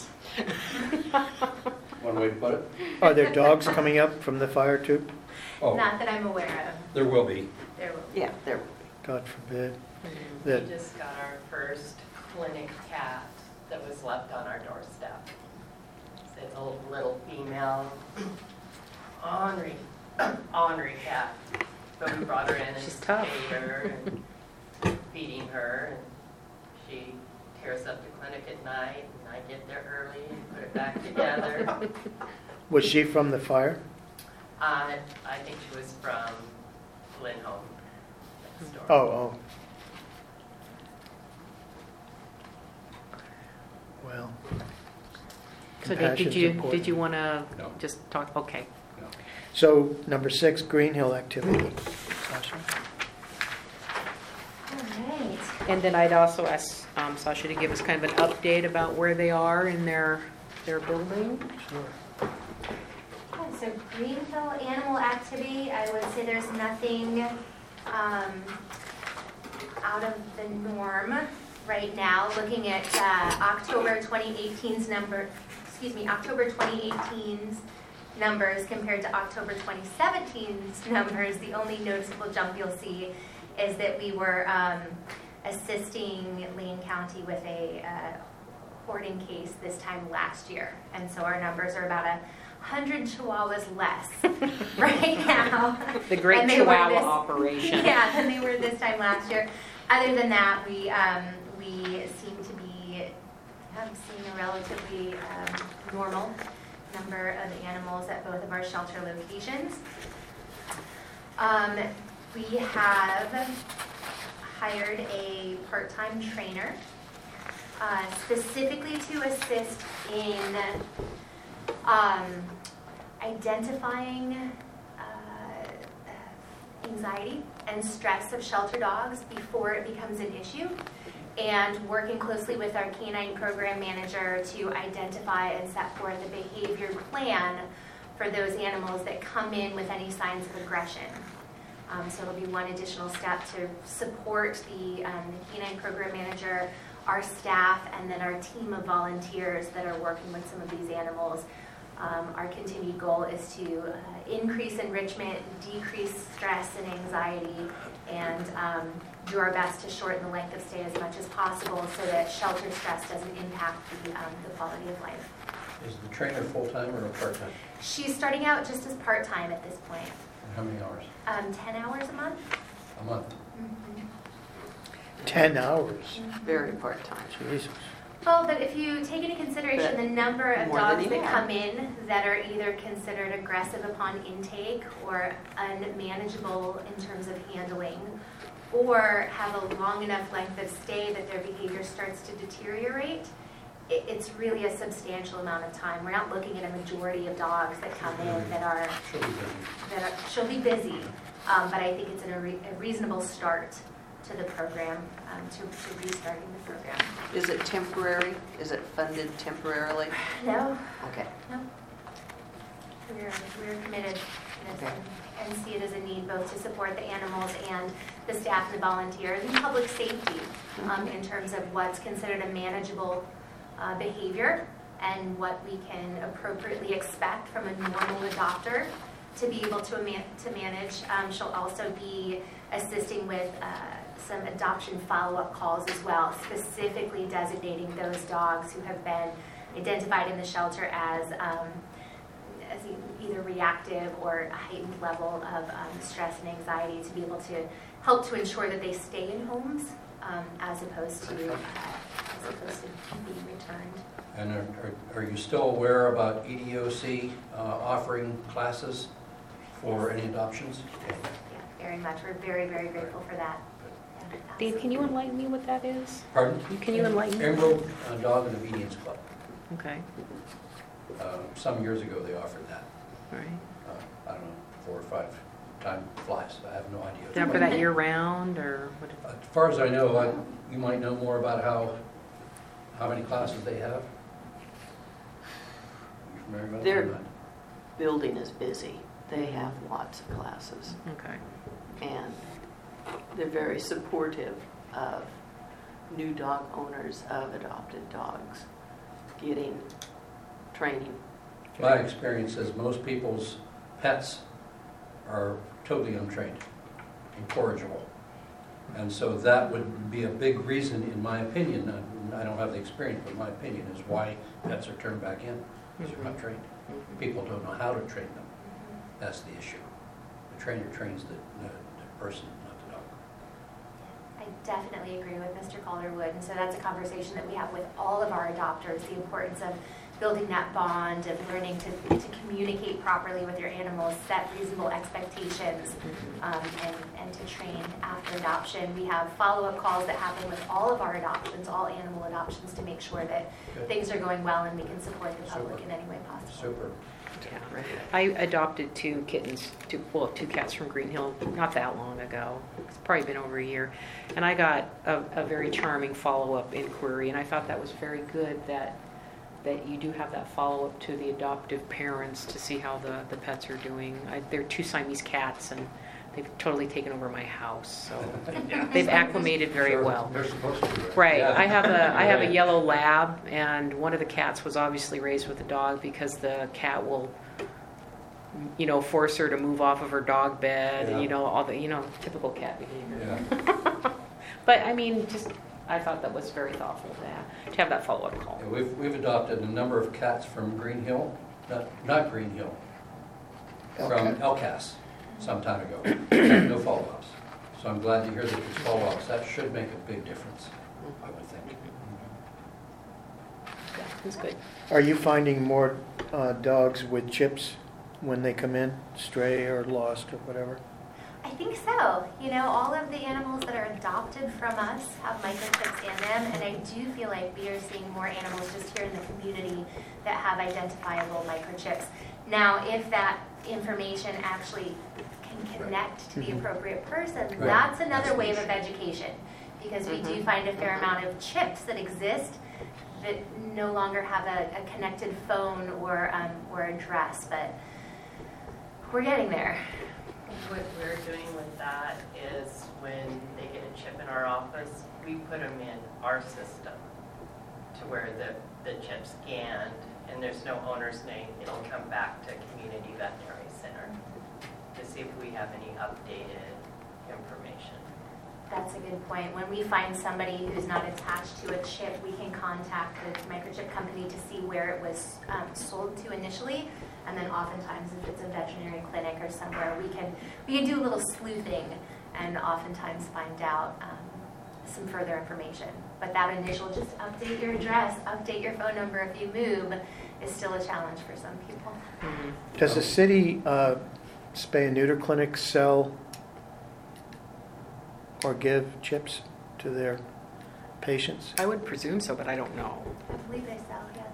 one way to put it. are there dogs coming up from the fire too? Oh, Not that I'm aware of. there will be. There will Yeah, there. God forbid. Mhm. That, We just got our first clinic cat that was left on our doorstep. It's a little female ornery, ornery cat. But we brought her in and She's tough. spayed her and feeding her. And she tears up the clinic at night and I get there early and put it back together. was she from the fire? Uh, I think she was from Lindholm next door. Oh, oh. Well, So did- did compassion's you, important. did you want to No. just talk, okay. So, number six, Green Hill activity. Sasha? All right. And then I'd also ask um, Sasha to give us kind of an update about where they are in their, their building. Sure. Yeah, so Green Hill Animal Activity, I would say there's nothing um, out of the norm right now. Looking at uh, October twenty eighteen's number, excuse me, October twenty eighteen's numbers compared to October twenty seventeen's numbers, the only noticeable jump you'll see is that we were um, assisting Lane County with a uh, hoarding case this time last year. And so our numbers are about a hundred chihuahuas less right now. The Great than they were Chihuahua this- Operation. Yeah, than they were this time last year. Other than that, we um, we seem to be have seen a relatively um, normal number of animals at both of our shelter locations. Um, we have hired a part-time trainer uh, specifically to assist in um, identifying uh, anxiety and stress of shelter dogs before it becomes an issue, and working closely with our canine program manager to identify and set forth a behavior plan for those animals that come in with any signs of aggression. Um, so it'll be one additional step to support the, um, the canine program manager, our staff, and then our team of volunteers that are working with some of these animals. Um, our continued goal is to uh, increase enrichment, decrease stress and anxiety, and um, do our best to shorten the length of stay as much as possible so that shelter stress doesn't impact the, um, the quality of life. Is the trainer full-time or part-time? She's starting out just as part-time at this point. And how many hours? Um, ten hours a month. A month? Mm-hmm. ten hours. Very part-time. Jesus. Well, but if you take into consideration But the number of more than dogs you that have. come in that are either considered aggressive upon intake or unmanageable in terms of handling, or have a long enough length of stay that their behavior starts to deteriorate, it, it's really a substantial amount of time. We're not looking at a majority of dogs that come in that are, She'll be busy. that are she'll be busy, um, but I think it's a, re- a reasonable start to the program, um, to, to restarting the program. Is it temporary? Is it funded temporarily? No, Okay. no. We're, we're committed to this Okay. and, and see it as a need both to support the animals and the staff and the volunteers and public safety um, in terms of what's considered a manageable uh, behavior and what we can appropriately expect from a normal adopter to be able to, man- to manage. Um, she'll also be assisting with uh, some adoption follow-up calls as well, specifically designating those dogs who have been identified in the shelter as, um, as e- either reactive or a heightened level of um, stress and anxiety, to be able to help to ensure that they stay in homes um, as opposed to uh, as opposed to being returned. And are, are- are you still aware about E D O C uh, offering classes for any adoptions? Yeah, very much. We're very, very grateful for that. Yeah, Dave, can you absolutely. enlighten me what that is? Pardon? Can you enlighten me? Emerald uh, Dog and Obedience Club. Okay, Uh, Some years ago, they offered that. all right. Uh, I don't know, four or five. Time flies. I have no idea. Is that for that year round, or what? As far as I know, I, you might know more about how, how many classes they have. You familiar with They're- that? Building is busy. They have lots of classes. Okay. And they're very supportive of new dog owners of adopted dogs getting training. My experience is most people's pets are totally untrained, incorrigible. And so that would be a big reason, in my opinion, I- I don't have the experience, but my opinion is why pets are turned back in, because they're not trained. People don't know how to train them. That's the issue. The trainer trains the, the, the person, not the dog. I definitely agree with Mister Calderwood, and so that's a conversation that we have with all of our adopters, the importance of building that bond, of learning to, to communicate properly with your animals, set reasonable expectations, um, and, and to train after adoption. We have follow-up calls that happen with all of our adoptions, all animal adoptions, to make sure that Good. things are going well and we can support the public Super. in any way possible. Super. Yeah. I adopted two kittens, two, well, two cats from Green Hill not that long ago. It's probably been over a year. And I got a, a very charming follow-up inquiry, and I thought that was very good that that you do have that follow-up to the adoptive parents to see how the, the pets are doing. I, they're two Siamese cats, and they've totally taken over my house, so they've acclimated very Sure, well. They're supposed to be. Right. Yeah. I have a I have a Right. yellow lab, and one of the cats was obviously raised with a dog because the cat will, you know, force her to move off of her dog bed, Yeah. and you know all the you know typical cat behavior. Yeah. But I mean, just I thought that was very thoughtful to have, to have that follow up call. Yeah, We've, we've adopted a number of cats from Green Hill, not, not Green Hill, from El Cas some time ago. No follow-ups. So I'm glad to hear that there's follow-ups. That should make a big difference, I would think. Yeah, it was good. Are you finding more uh, dogs with chips when they come in, stray or lost or whatever? I think so. You know, all of the animals that are adopted from us have microchips in them, and I do feel like we are seeing more animals just here in the community that have identifiable microchips. Now, if that information actually can connect to the Mhm. appropriate person, Right. that's another wave of education. Because we do Mhm. find a fair amount of chips that exist that no longer have a, a connected phone or, um, or address, but we're getting there. What we're doing with that is when they get a chip in our office, we put them in our system to where the, the chip's scanned and there's no owner's name. It'll come back to Community Veterinary Center to see if we have any updated information. That's a good point. When we find somebody who's not attached to a chip, we can contact the microchip company to see where it was um, sold to initially. And then oftentimes, if it's a veterinary clinic or somewhere, we can we can do a little sleuthing and oftentimes find out um, some further information. But that initial, just update your address, update your phone number if you move, is still a challenge for some people. Does the city uh, spay and neuter clinic sell or give chips to their patients? I would presume so, but I don't know. I believe they sell, yes.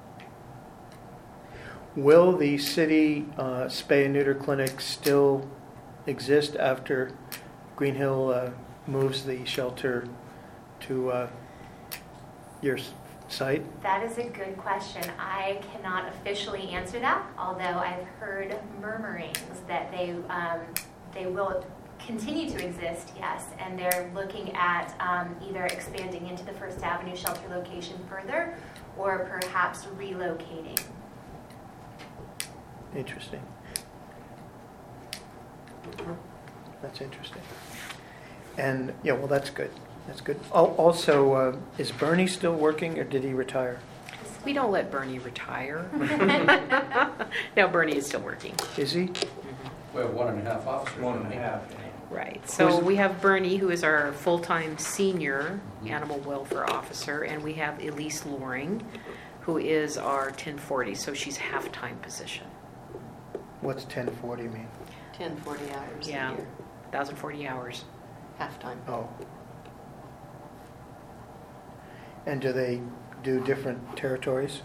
Will the city uh, spay and neuter clinic still exist after Green Hill uh, moves the shelter to uh, your s- site? That is a good question. I cannot officially answer that, although I've heard murmurings that they um, they will continue to exist, yes, and they're looking at um, either expanding into the First Avenue shelter location further or perhaps relocating. Interesting. That's interesting. And, yeah, well, that's good. That's good. Al- Also, uh, is Bernie still working or did he retire? We don't let Bernie retire. No, Bernie is still working. Is he? We have one and a half officers. One and a don't we? half. Right. So Who's- we have Bernie, who is our full-time senior animal welfare officer, and we have Elise Loring, who is our ten forty, so she's half-time position. What's ten forty mean? ten, forty hours a Yeah. year, one thousand forty hours. half-time. Oh. And do they do different territories?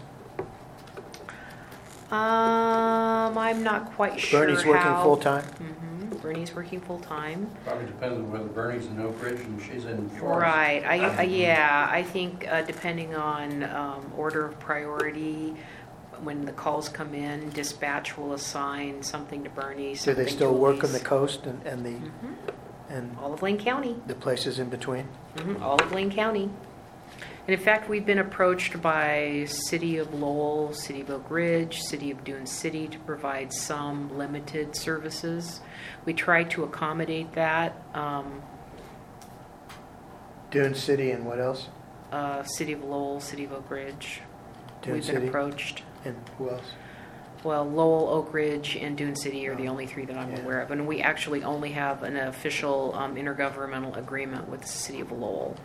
Um, I'm not quite sure Bernie's working how- full-time? Mhm. Bernie's working full-time. Probably depends on whether Bernie's in Oak Ridge and she's in Florence. Right. I, I, yeah, I think uh, depending on um, order of priority, when the calls come in, dispatch will assign something to Bernie, Do something they to still work on the Elise. coast and, and the Mhm. and All of Lane County. the places in between? Mhm, all of Lane County. And in fact, we've been approached by City of Lowell, City of Oak Ridge, City of Dune City to provide some limited services. We try to accommodate that. Um, Dune City and what else? uh, City of Lowell, City of Oak Ridge. Dune We've City been approached. and who else? Well, Lowell, Oak Ridge, and Dune City are the Oh, only three that I'm yeah. aware of. And we actually only have an official um, intergovernmental agreement with the City of Lowell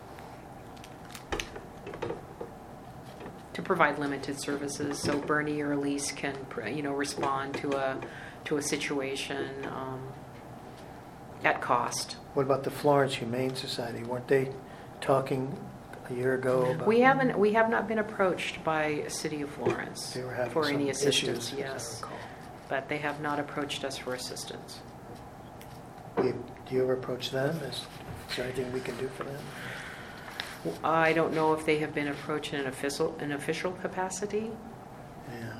to provide limited services, so Bernie or Elise can, you know, respond to a to a situation um, at cost. What about the Florence Humane Society? Weren't they talking a year ago about? We haven't we have not been approached by City of Florence They were having for some any assistance. issues, as I Yes, recall. but they have not approached us for assistance. Do you, do you ever approach them? Is, is there anything we can do for them? I don't know if they have been approached in an official an official capacity. Yeah.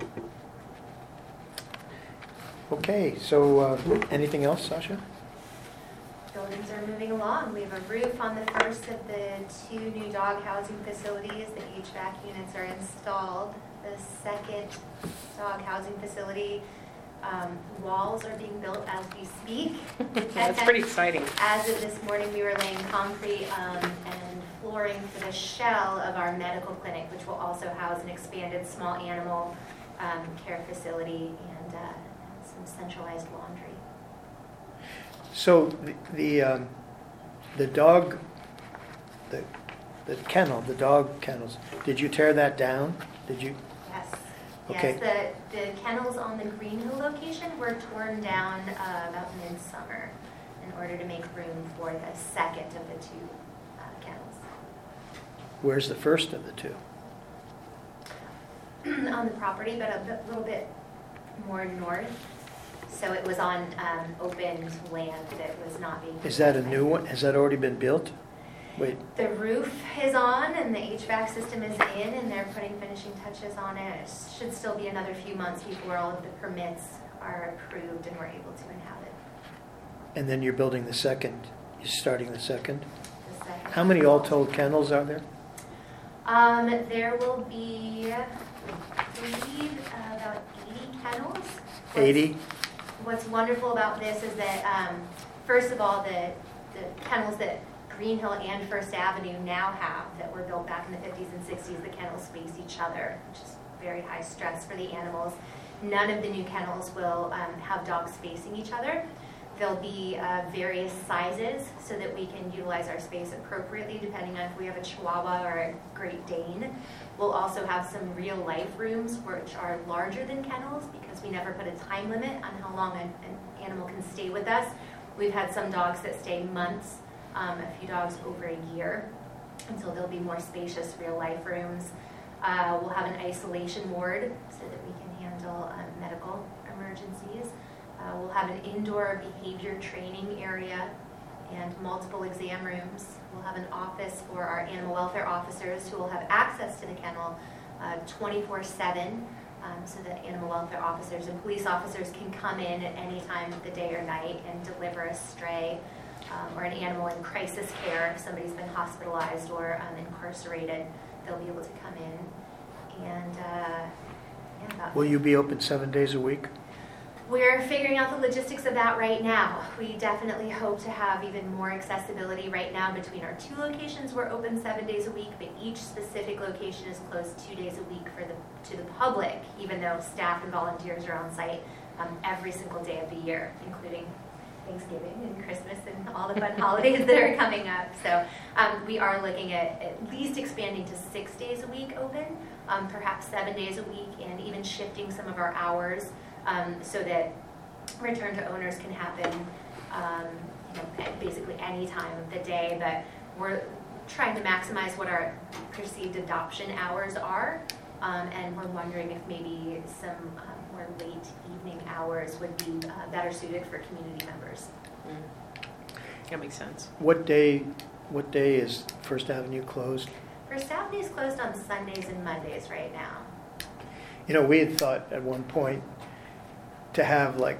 Okay, so uh, anything else, Sasha? Buildings are moving along. We have a roof on the first of the two new dog housing facilities. The H V A C units are installed. The second dog housing facility, um, walls are being built as we speak. That's pretty exciting. As of this morning, we were laying concrete um, and flooring for the shell of our medical clinic, which will also house an expanded small animal um, care facility and uh, some centralized laundry. So the the, um, the dog, the the kennel, the dog kennels. Did you tear that down? Did you? Yes. Okay. Yes, the, the kennels on the Green Hill location were torn down uh, about midsummer in order to make room for the second of the two uh, kennels. Where's the first of the two? On the property, but a bit, little bit more north. So it was on um, open land that was not being. Is that a new one? Has that already been built? Wait, The roof is on and the H V A C system is in and they're putting finishing touches on it. It should still be another few months before all of the permits are approved and we're able to inhabit and then you're building the second, you're starting the second? the second. How many all told kennels are there? Um, there will be, I believe, uh, about eighty kennels. What's- eighty? What's wonderful about this is that, um, first of all, the, the kennels that Green Hill and First Avenue now have that were built back in the fifties and sixties, the kennels face each other, which is very high stress for the animals. None of the new kennels will um, have dogs facing each other. There'll be uh, various sizes so that we can utilize our space appropriately depending on if we have a Chihuahua or a Great Dane. We'll also have some real life rooms which are larger than kennels because we never put a time limit on how long an, an animal can stay with us. We've had some dogs that stay months, um, a few dogs over a year, and so there'll be more spacious real life rooms. Uh, we'll have an isolation ward so that we can handle um, medical emergencies. Uh, we'll have an indoor behavior training area and multiple exam rooms. We'll have an office for our animal welfare officers who will have access to the kennel uh, twenty-four seven, um, so that animal welfare officers and police officers can come in at any time of the day or night and deliver a stray um, or an animal in crisis care. If somebody's been hospitalized or um, incarcerated, they'll be able to come in. And uh, yeah, about Will you be open seven days a week? We're figuring out the logistics of that right now. We definitely hope to have even more accessibility. Right now between our two locations we're open seven days a week, but each specific location is closed two days a week for the to the public, even though staff and volunteers are on site um, every single day of the year, including Thanksgiving and Christmas and all the fun holidays that are coming up. So um, we are looking at at least expanding to six days a week open, um, perhaps seven days a week, and even shifting some of our hours um, so that return to owners can happen um, you know, at basically any time of the day. But we're trying to maximize what our perceived adoption hours are, um, and we're wondering if maybe some um, more late evening hours would be uh, better suited for community members. Mm. That makes sense. What day, what day is First Avenue closed? First Avenue is closed on Sundays and Mondays right now. You know, we had thought at one point to have like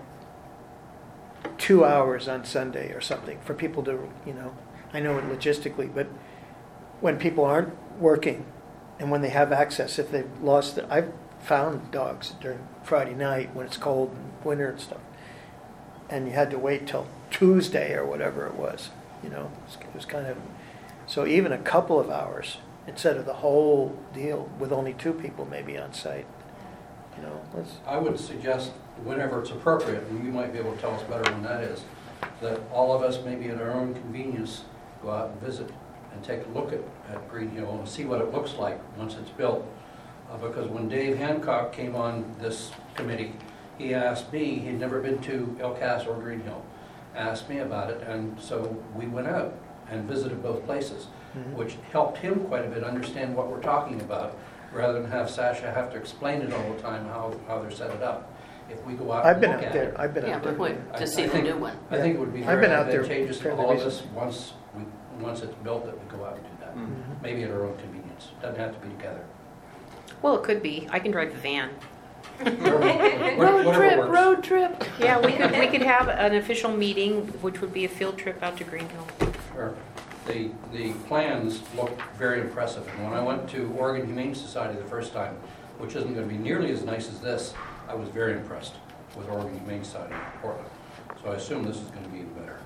two hours on Sunday or something for people to, you know, I know it logistically, but when people aren't working and when they have access, if they've lost it, I've found dogs during Friday night when it's cold and winter and stuff, and you had to wait till Tuesday or whatever it was, you know, it was kind of, so even a couple of hours instead of the whole deal with only two people maybe on site, you know, let's, I would suggest whenever it's appropriate, and you might be able to tell us better when that is, that all of us, maybe at our own convenience, go out and visit and take a look at, at Green Hill and see what it looks like once it's built. Uh, because when Dave Hancock came on this committee, he asked me, he'd never been to El Caso or Green Hill, asked me about it, and so we went out and visited both places, Mhm. which helped him quite a bit understand what we're talking about, rather than have Sasha have to explain it all the time how, how they're set it up. If we go out I've and been look out at there, it, I've been Yeah, out but there. wait, I- to see I the think- new one. I think it would be I've very been out there advantageous to fairly all of us, recently. once we, once it's built, that we go out and do that. Mhm. Maybe at our own convenience, doesn't have to be together. Well, it could be. I can drive the van. Whatever Road trip, works. road trip. Yeah, we could, we could have an official meeting, which would be a field trip out to Green Hill. Sure. The, the plans look very impressive, and when I went to Oregon Humane Society the first time, which isn't going to be nearly as nice as this, I was very impressed with Oregon Humane Society in Portland. So I assume this is going to be even better.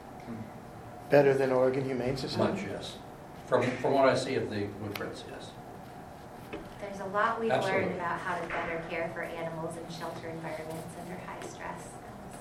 Better than Oregon Humane Society? Much, yes. From, from what I see of the blueprints, yes. There's a lot we've Absolutely. learned about how to better care for animals in shelter environments under high stress.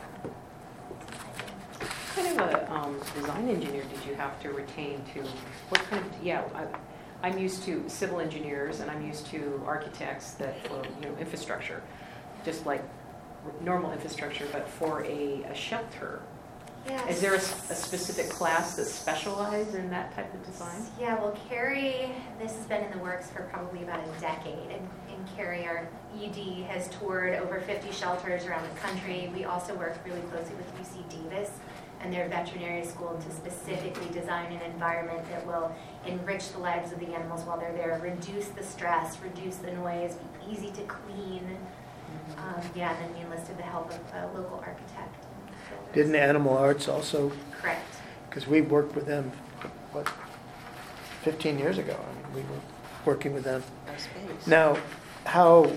What kind of a um, design engineer did you have to retain to, what kind of, yeah, I, I'm used to civil engineers and I'm used to architects that, for, you know, infrastructure, just like normal infrastructure, but for a, a shelter, Yeah. Is there a, s- a specific class that specializes in that type of design? Yeah, well, Carrie, this has been in the works for probably about a decade, and, and Carrie, our E D, has toured over fifty shelters around the country. We also work really closely with U C Davis and their veterinary school to specifically design an environment that will enrich the lives of the animals while they're there, reduce the stress, reduce the noise, be easy to clean. Um, yeah, and then we enlisted the help of a local architect. and Didn't builders. Animal Arts also, Correct. because we worked with them, what, fifteen years ago? I mean, we were working with them. Our space. Now, how,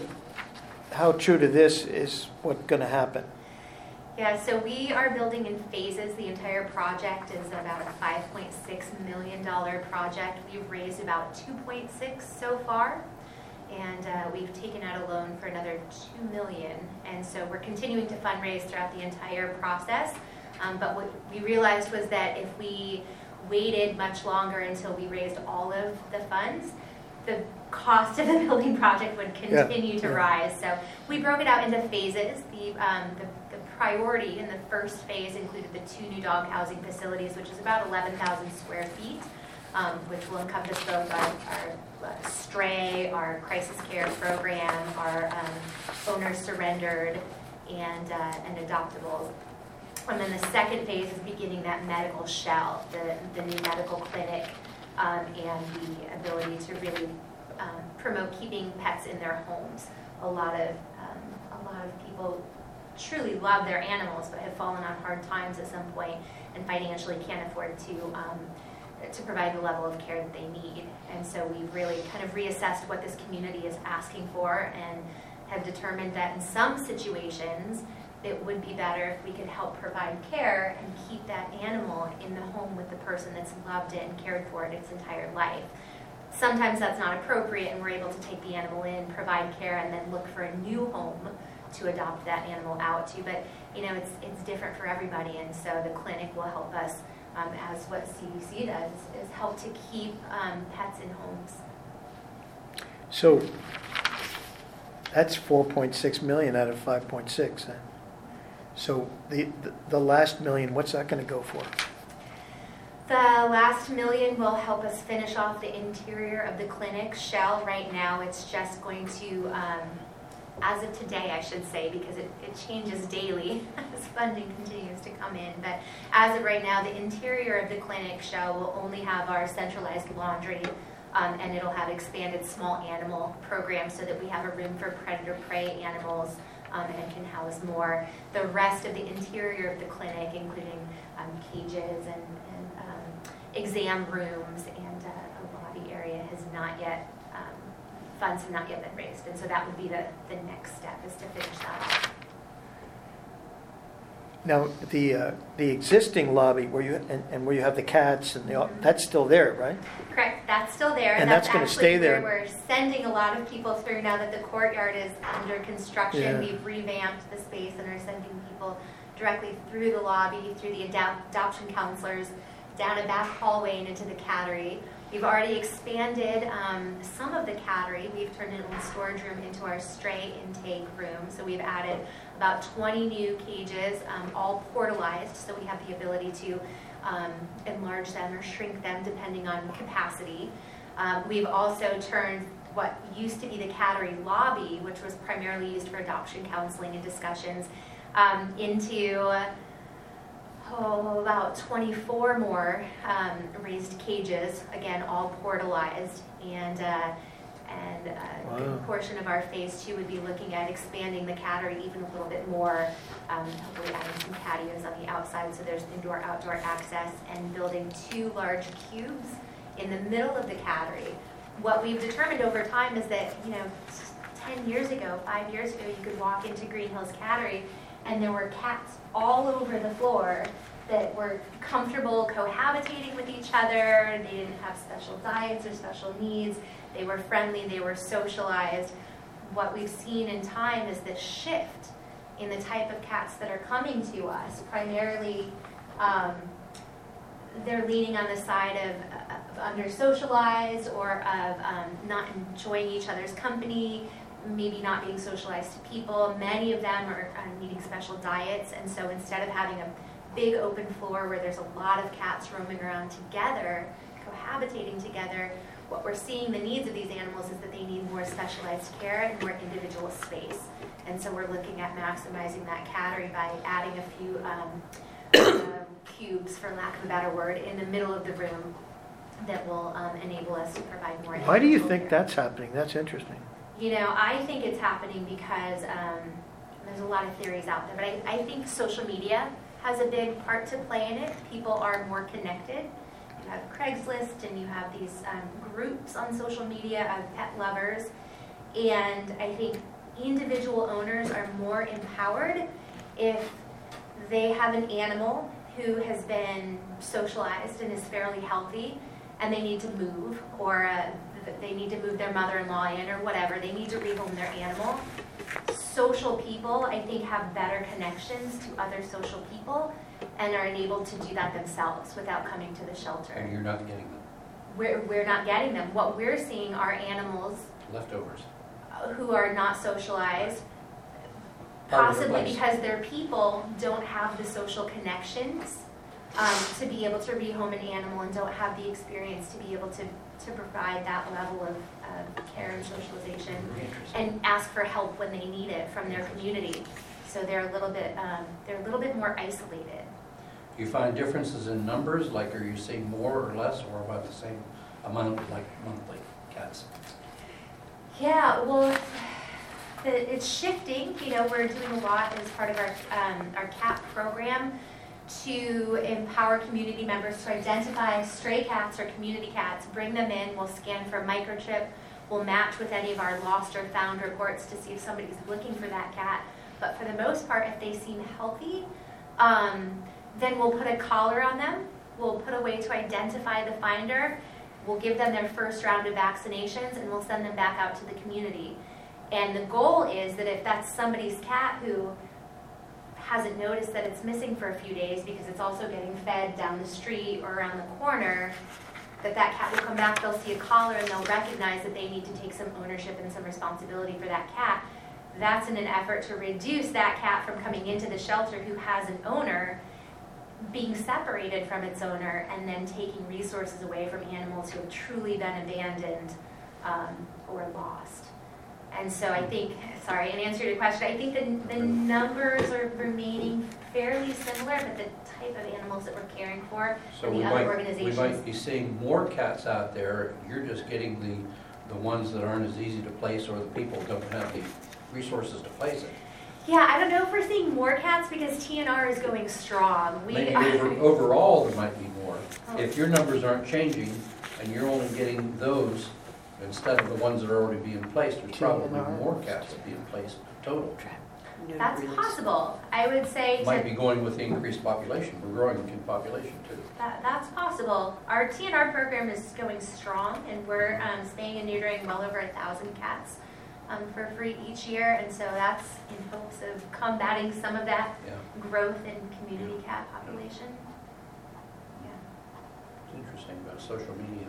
how true to this is what's going to happen? Yeah, so we are building in phases. The entire project is about a five point six million dollars project. We've raised about two point six so far, and uh, we've taken out a loan for another two million dollars. And so we're continuing to fundraise throughout the entire process. Um, but what we realized was that if we waited much longer until we raised all of the funds, the cost of the building project would continue Yeah, to yeah. rise. So we broke it out into phases. The, um, the, the priority in the first phase included the two new dog housing facilities, which is about eleven thousand square feet, um, which will encompass both our, our uh, stray, our crisis care program, our um, owner surrendered, and, uh, and adoptables. And then the second phase is beginning that medical shell, the, the new medical clinic, um, and the ability to really um, promote keeping pets in their homes. A lot of um, a lot of people truly love their animals, but have fallen on hard times at some point, and financially can't afford to um, to provide the level of care that they need. And so we've really kind of reassessed what this community is asking for, and have determined that in some situations it would be better if we could help provide care and keep that animal in the home with the person that's loved it and cared for it its entire life. Sometimes that's not appropriate, and we're able to take the animal in, provide care, and then look for a new home to adopt that animal out to. But you know, it's it's different for everybody, and so the clinic will help us, um, as what C D C does, is help to keep um, pets in homes. So that's four point six million out of five point six. Then. So the, the the last million, what's that going to go for? The last million will help us finish off the interior of the clinic shell. Right now, it's just going to, um, as of today, I should say, because it, it changes daily as funding continues to come in. But as of right now, the interior of the clinic shell will only have our centralized laundry, um, and it'll have expanded small animal programs so that we have a room for predator-prey animals, um, and can house more. The rest of the interior of the clinic, including um, cages and, and um, exam rooms and uh, a lobby area, has not yet, um, funds have not yet been raised. And so that would be the, the next step, is to finish that off. Now, the uh, the existing lobby where you and, and where you have the cats and the, that's still there, right? Correct, that's still there. And that's gonna actually stay there. where we're sending a lot of people through now that the courtyard is under construction. Yeah. We've revamped the space and are sending people directly through the lobby, through the adop- adoption counselors, down a back hallway and into the cattery. We've already expanded um, some of the cattery. We've turned it from storage room into our stray intake room. So we've added about twenty new cages, um, all portalized, so we have the ability to um, enlarge them or shrink them depending on capacity. Um, we've also turned what used to be the cattery lobby, which was primarily used for adoption counseling and discussions, um, into oh, about twenty-four more um, raised cages, again, all portalized. And uh, and uh, a Wow. good portion of our phase two would be looking at expanding the cattery even a little bit more, um, hopefully adding some patios on the outside so there's indoor-outdoor access, and building two large cubes in the middle of the cattery. What we've determined over time is that, you know, ten years ago, five years ago, you could walk into Green Hills Cattery and there were cats all over the floor that were comfortable cohabitating with each other. They didn't have special diets or special needs. They were friendly, they were socialized. What we've seen in time is this shift in the type of cats that are coming to us. Primarily, um, they're leaning on the side of, of under-socialized or of um, not enjoying each other's company, maybe not being socialized to people. Many of them are, are needing special diets, and so instead of having a big open floor where there's a lot of cats roaming around together, cohabitating together, what we're seeing the needs of these animals is that they need more specialized care and more individual space. And so we're looking at maximizing that cattery by adding a few um, uh, cubes, for lack of a better word, in the middle of the room that will um, enable us to provide more. Why do you individual think care. that's happening? That's interesting. You know, I think it's happening because um, there's a lot of theories out there, but I, I think social media has a big part to play in it. People are more connected. You have Craigslist and you have these um, groups on social media of pet lovers. And I think individual owners are more empowered if they have an animal who has been socialized and is fairly healthy and they need to move, or uh, they need to move their mother-in-law in, or whatever. They need to rehome their animal. Social people, I think, have better connections to other social people and are enabled to do that themselves without coming to the shelter. And you're not getting them. We're, we're not getting them. What we're seeing are animals Leftovers. who are not socialized, Part of the possibly place. because their people don't have the social connections um, to be able to rehome an animal and don't have the experience to be able to, to provide that level of uh, care and socialization Very interesting. and ask for help when they need it from their community. So they're a little bit um, they're a little bit more isolated. Do you find differences in numbers, like are you seeing more or less, or about the same amount, like monthly cats? Yeah, well, the- it's shifting. You know, we're doing a lot as part of our um, our CAT program to empower community members to identify stray cats or community cats, bring them in, we'll scan for a microchip, we'll match with any of our lost or found reports to see if somebody's looking for that cat. But for the most part, if they seem healthy, um, then we'll put a collar on them, we'll put a way to identify the finder, we'll give them their first round of vaccinations, and we'll send them back out to the community. And the goal is that if that's somebody's cat who hasn't noticed that it's missing for a few days because it's also getting fed down the street or around the corner, that that cat will come back, they'll see a collar, and they'll recognize that they need to take some ownership and some responsibility for that cat. That's in an effort to reduce that cat from coming into the shelter who has an owner, being separated from its owner, and then taking resources away from animals who have truly been abandoned um, or lost. And so I think, sorry, in answer to your question, I think the, the numbers are remaining fairly similar, but the type of animals that we're caring for So and we the other might, we organizations. might be seeing more cats out there. You're just getting the, the ones that aren't as easy to place, or the people don't have the resources to place it. Yeah, I don't know if we're seeing more cats because T N R is going strong. We Maybe are, over, overall there might be more. Oh. If your numbers aren't changing and you're only getting those instead of the ones that are already being placed, there's probably more cats being placed total. That's possible. I would say Might to, be going with the increased population. We're growing in population too. that, that's possible. Our T N R program is going strong, and we're um, spaying and neutering well over a thousand cats um, for free each year, and so that's in hopes of combating some of that Yeah, growth in community cat population. Yeah. it's interesting about social media.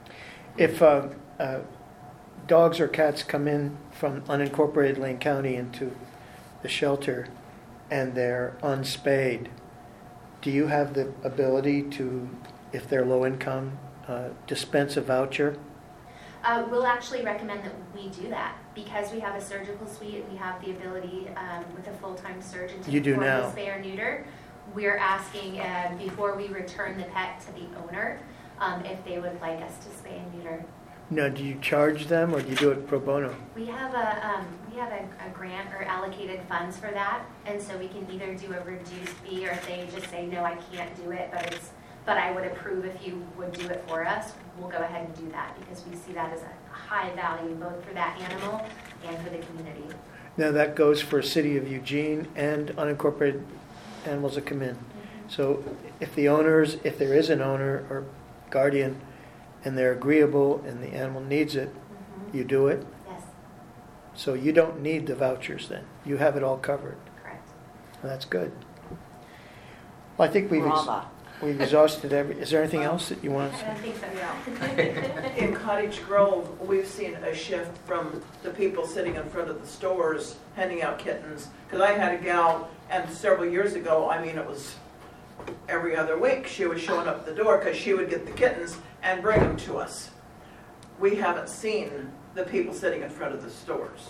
If uh, uh, dogs or cats come in from unincorporated Lane County into the shelter and they're unspayed, do you have the ability to, if they're low income, uh, dispense a voucher? Uh, we'll actually recommend that we do that because we have a surgical suite and we have the ability um, with a full-time surgeon to You do perform now. the spay or neuter. We're asking uh, before we return the pet to the owner um, if they would like us to spay and neuter. No, do you charge them or do you do it pro bono? We have a um, we have a, a grant or allocated funds for that, and so we can either do a reduced fee, or if they just say no, I can't do it, but it's but I would approve if you would do it for us. We'll go ahead and do that because we see that as a high value both for that animal and for the community. Now that goes for City of Eugene and unincorporated animals that come in. Mm-hmm. So if the owners, if there is an owner or guardian and they're agreeable and the animal needs it, Mm-hmm. you do it. Yes, So you don't need the vouchers then. You have it all covered. correct. Well, that's good. Well, I think we've, ex- Brava. we've exhausted every, is there anything else that you want to I say? don't think so, yeah. In Cottage Grove, we've seen a shift from the people sitting in front of the stores handing out kittens. Because I had a gal, and several years ago, I mean, it was every other week, she was showing up at the door because she would get the kittens and bring them to us. We haven't seen the people sitting in front of the stores.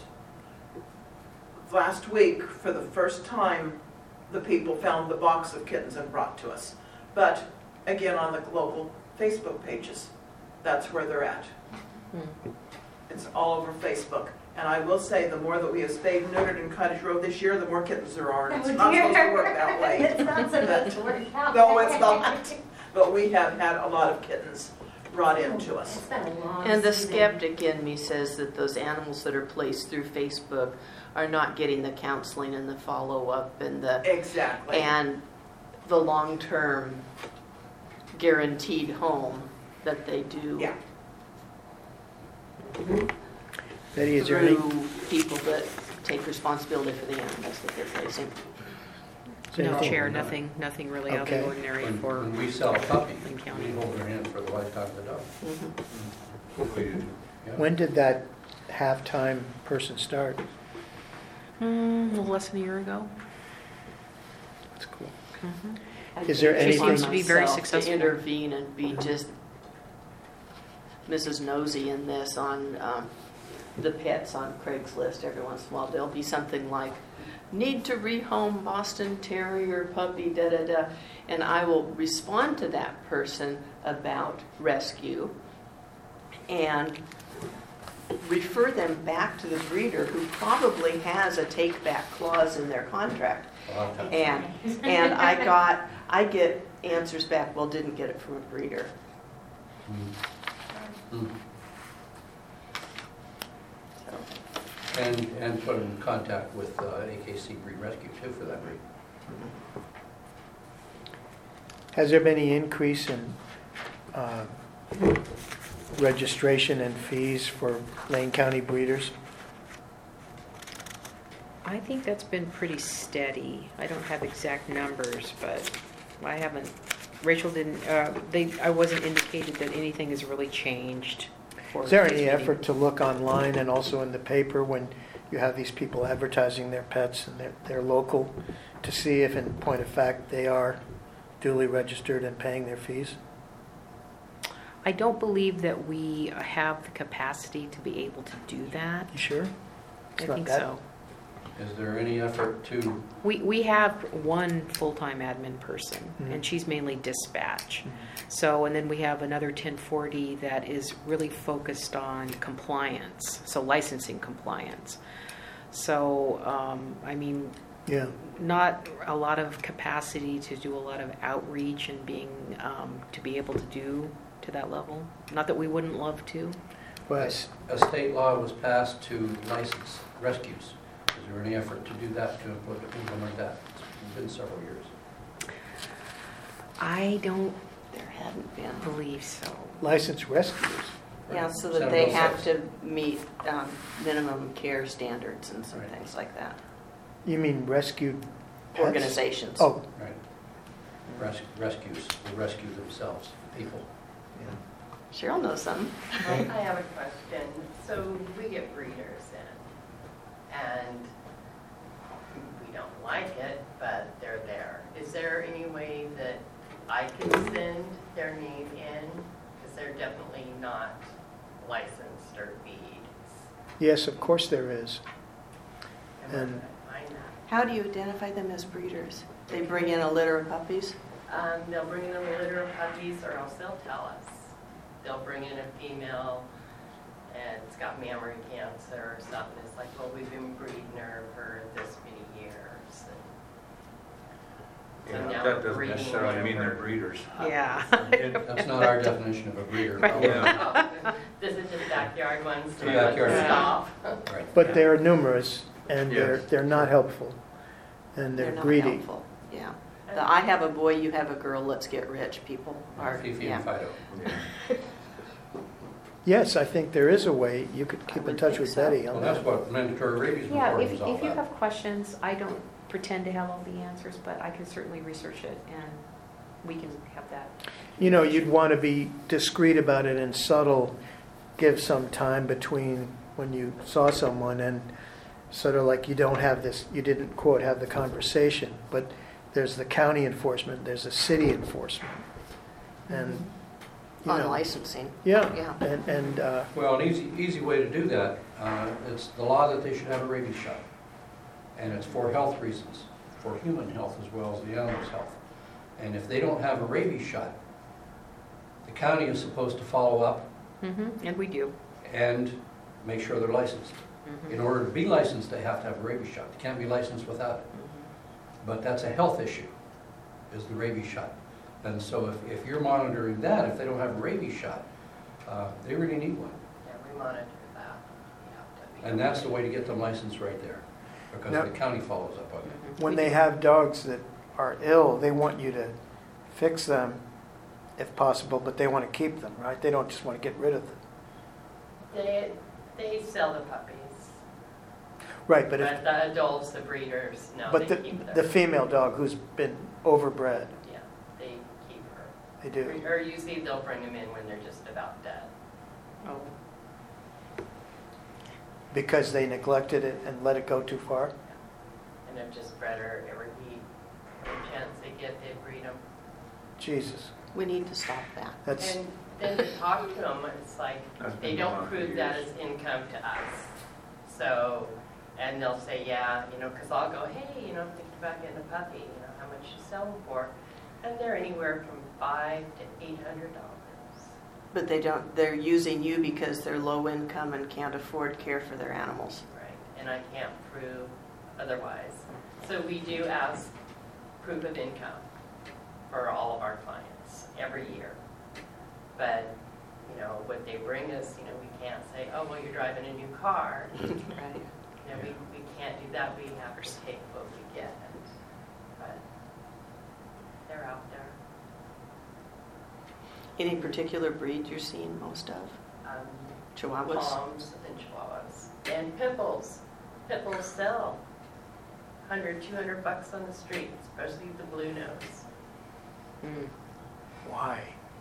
Last week, for the first time, the people found the box of kittens and brought to us. But again, on the global Facebook pages, that's where they're at. Hmm. It's all over Facebook. And I will say, the more that we have spayed and neutered in Cottage Road this year, the more kittens there are. And it's Oh, not dear. supposed to work that way. It's not supposed to work out. No, it's not. But we have had a lot of kittens brought in to us. It's been a long And the season. skeptic in me says that those animals that are placed through Facebook are not getting the counseling and the follow-up and the Exactly. and the long-term guaranteed home that they do Yeah. Betty, is there any, through people that take responsibility for the animals that they're placing. is there No, anything- Chair, nothing, nothing really out of Okay. the ordinary When, for, when we sell a puppy, Lane County. we hold their hand for the lifetime of the dog. Mhm. Yeah. When did that half-time person start? Hmm, a little less than a year ago. That's cool. I Is there think anything- upon Seems to be very myself successful. To intervene and be just Missus Nosy in this on um, the pets on Craigslist. Every once in a while, there'll be something like, need to rehome Boston Terrier puppy, da da da. And I will respond to that person about rescue and refer them back to the breeder who probably has a take-back clause in their contract. A lot of times. And, and I got, I get answers back, well, didn't get it from a breeder. Mm. Mm. So, And, and put in contact with uh, A K C Breed Rescue too for that breed. Has there been any increase in uh, registration and fees for Lane County breeders? I think that's been pretty steady. I don't have exact numbers, but I haven't, Rachel didn't, uh, they, I wasn't indicated that anything has really changed. for Is there this any meeting. effort to look online and also in the paper when you have these people advertising their pets and they're, they're local to see if in point of fact they are duly registered and paying their fees? I don't believe that we have the capacity to be able to do that. You sure? It's I not think that- so. Is there any effort to, We, we have one full-time admin person, Mhm. and she's mainly dispatch. Mhm. So, and then we have another ten forty that is really focused on compliance, so licensing compliance. So, um, I mean, Yeah. not a lot of capacity to do a lot of outreach and being, um, to be able to do to that level. Not that we wouldn't love to. Well, it's- a state law was passed to license rescues. Is there any effort to do that, to implement implement that? It's been several years. I don't there hadn't been. believe so. licensed rescuers. Yeah, so Senate that they Bill have six. to meet um, minimum care standards and some Right. things like that. You mean rescued pets? Organizations. Oh, Right. Res- Rescues, the rescue themselves, people. Cheryl knows some. I I have a question. So we get breeders in, and we don't like it, but they're there. Is there any way that I can send their name in? Because they're definitely not licensed or beads. yes, of course there is. And where And- would I find that? How do you identify them as breeders? They bring in a litter of puppies? Um, they'll bring in a litter of puppies, or else they'll tell us. They'll bring in a female, and it's got mammary cancer or something. It's like, well, we've been breeding her for this many years. And so Yeah, now that we're doesn't breeding necessarily one mean of they're her breeders. Yeah. puppies. That's not our definition of a breeder. Right. however. Yeah. Oh, This is just backyard ones. The backyard. Stop. Right. But there are numerous, and they're, Yes. they're not helpful, and they're not greedy. helpful. Yeah. The I have a boy, you have a girl, let's get rich people are, Fifi yeah. and Fido. Yes, I think there is a way you could keep I in would touch think with so. Betty Well, on that's that. what mandatory rabies Yeah, reporting if, is all if you about. have questions, I don't pretend to have all the answers, but I can certainly research it and we can have that. You know, you'd want to be discreet about it and subtle, give some time between when you saw someone and sort of like you don't have this, you didn't quote, have the conversation, but there's the county enforcement, there's the city enforcement. And, you On know, licensing. yeah, Yeah. and, and, uh, Well, an easy, easy way to do that, uh, it's the law that they should have a rabies shot. And it's for health reasons, for human health as well as the animal's health. And if they don't have a rabies shot, the county is supposed to follow up Mhm, and we do. and make sure they're licensed. Mhm. In order to be licensed, they have to have a rabies shot. They can't be licensed without it. But that's a health issue, is the rabies shot. And so if, if you're monitoring that, if they don't have a rabies shot, uh, they really need one. Yeah, we monitor that. We have to be- And that's the way to get them licensed right there, because Now- the county follows up on it. when they have dogs that are ill, they want you to fix them if possible, but they want to keep them, right? They don't just want to get rid of them. They, they sell the puppies, Right, but but if, the adults, the breeders, no, but they the, keep the them. female dog who's been overbred, Yeah, they keep her. they do. Or usually they'll bring them in when they're just about dead. Oh, Because they neglected it and let it go too far? And they've just bred her every week. Every chance they get, they breed them. Jesus, We need to stop that. that's, And then to talk to them, it's like, That's they been going don't on for prove that years. as income to us. So, and they'll say, yeah, you know, because I'll go, hey, you know, I'm thinking about getting a puppy, you know, how much you sell them for? And they're anywhere from five to eight hundred dollars. But they don't, they're using you because they're low income and can't afford care for their animals. Right, and I can't prove otherwise. So we do ask proof of income for all of our clients every year. But, you know, what they bring us, you know, we can't say, oh, well, you're driving a new car. Right. You know, we, we can't do that. We have to take what we get. But they're out there. Any particular breed you're seeing most of? Um, Chihuahuas? Poms and Chihuahuas. And pit bulls. Pit bulls sell one hundred, two hundred bucks on the street, especially the blue nose. mm. why?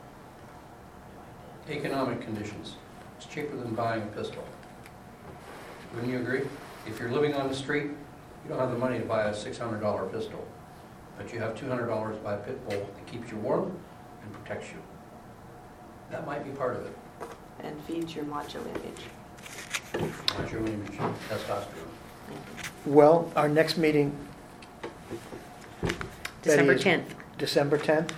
Economic conditions. It's cheaper than buying a pistol. Wouldn't you agree? If you're living on the street, you don't have the money to buy a six hundred dollar pistol, but you have two hundred dollars to buy a pit bull that keeps you warm and protects you. That might be part of it. And feeds your macho image. Not your image, testosterone. Well, our next meeting, December is- tenth. December tenth?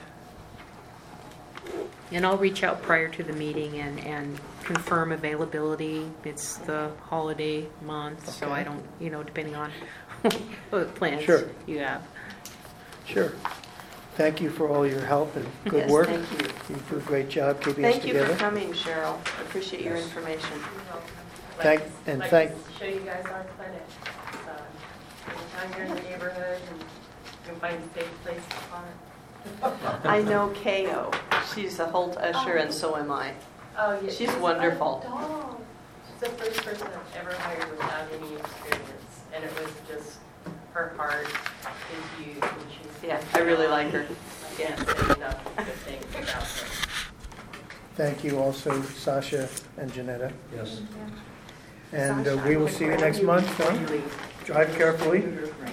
And I'll reach out prior to the meeting and, and confirm availability. It's the holiday month, so I Okay. don't, you know, depending on what plans Sure. you have. Sure. Thank you for all your help and good Yes, work. thank you. You do a great job keeping us Thank you for together. coming, Cheryl. I appreciate your Yes. information. Like Thank- to- and like thank- to show you guys our clinic. It's, uh, anytime you're in the neighborhood and you can find a safe place to park. I know K O. She's a Holt Usher, and so am I. Oh, yeah. She's wonderful. a dog. She's the first person I've ever hired without any experience. And it was just, her heart is huge and she's. Yeah, I really like her. I can't say enough good things about her. Thank you also, Sasha and Janetta. Yes. And uh, we will see you next month. huh? Drive carefully.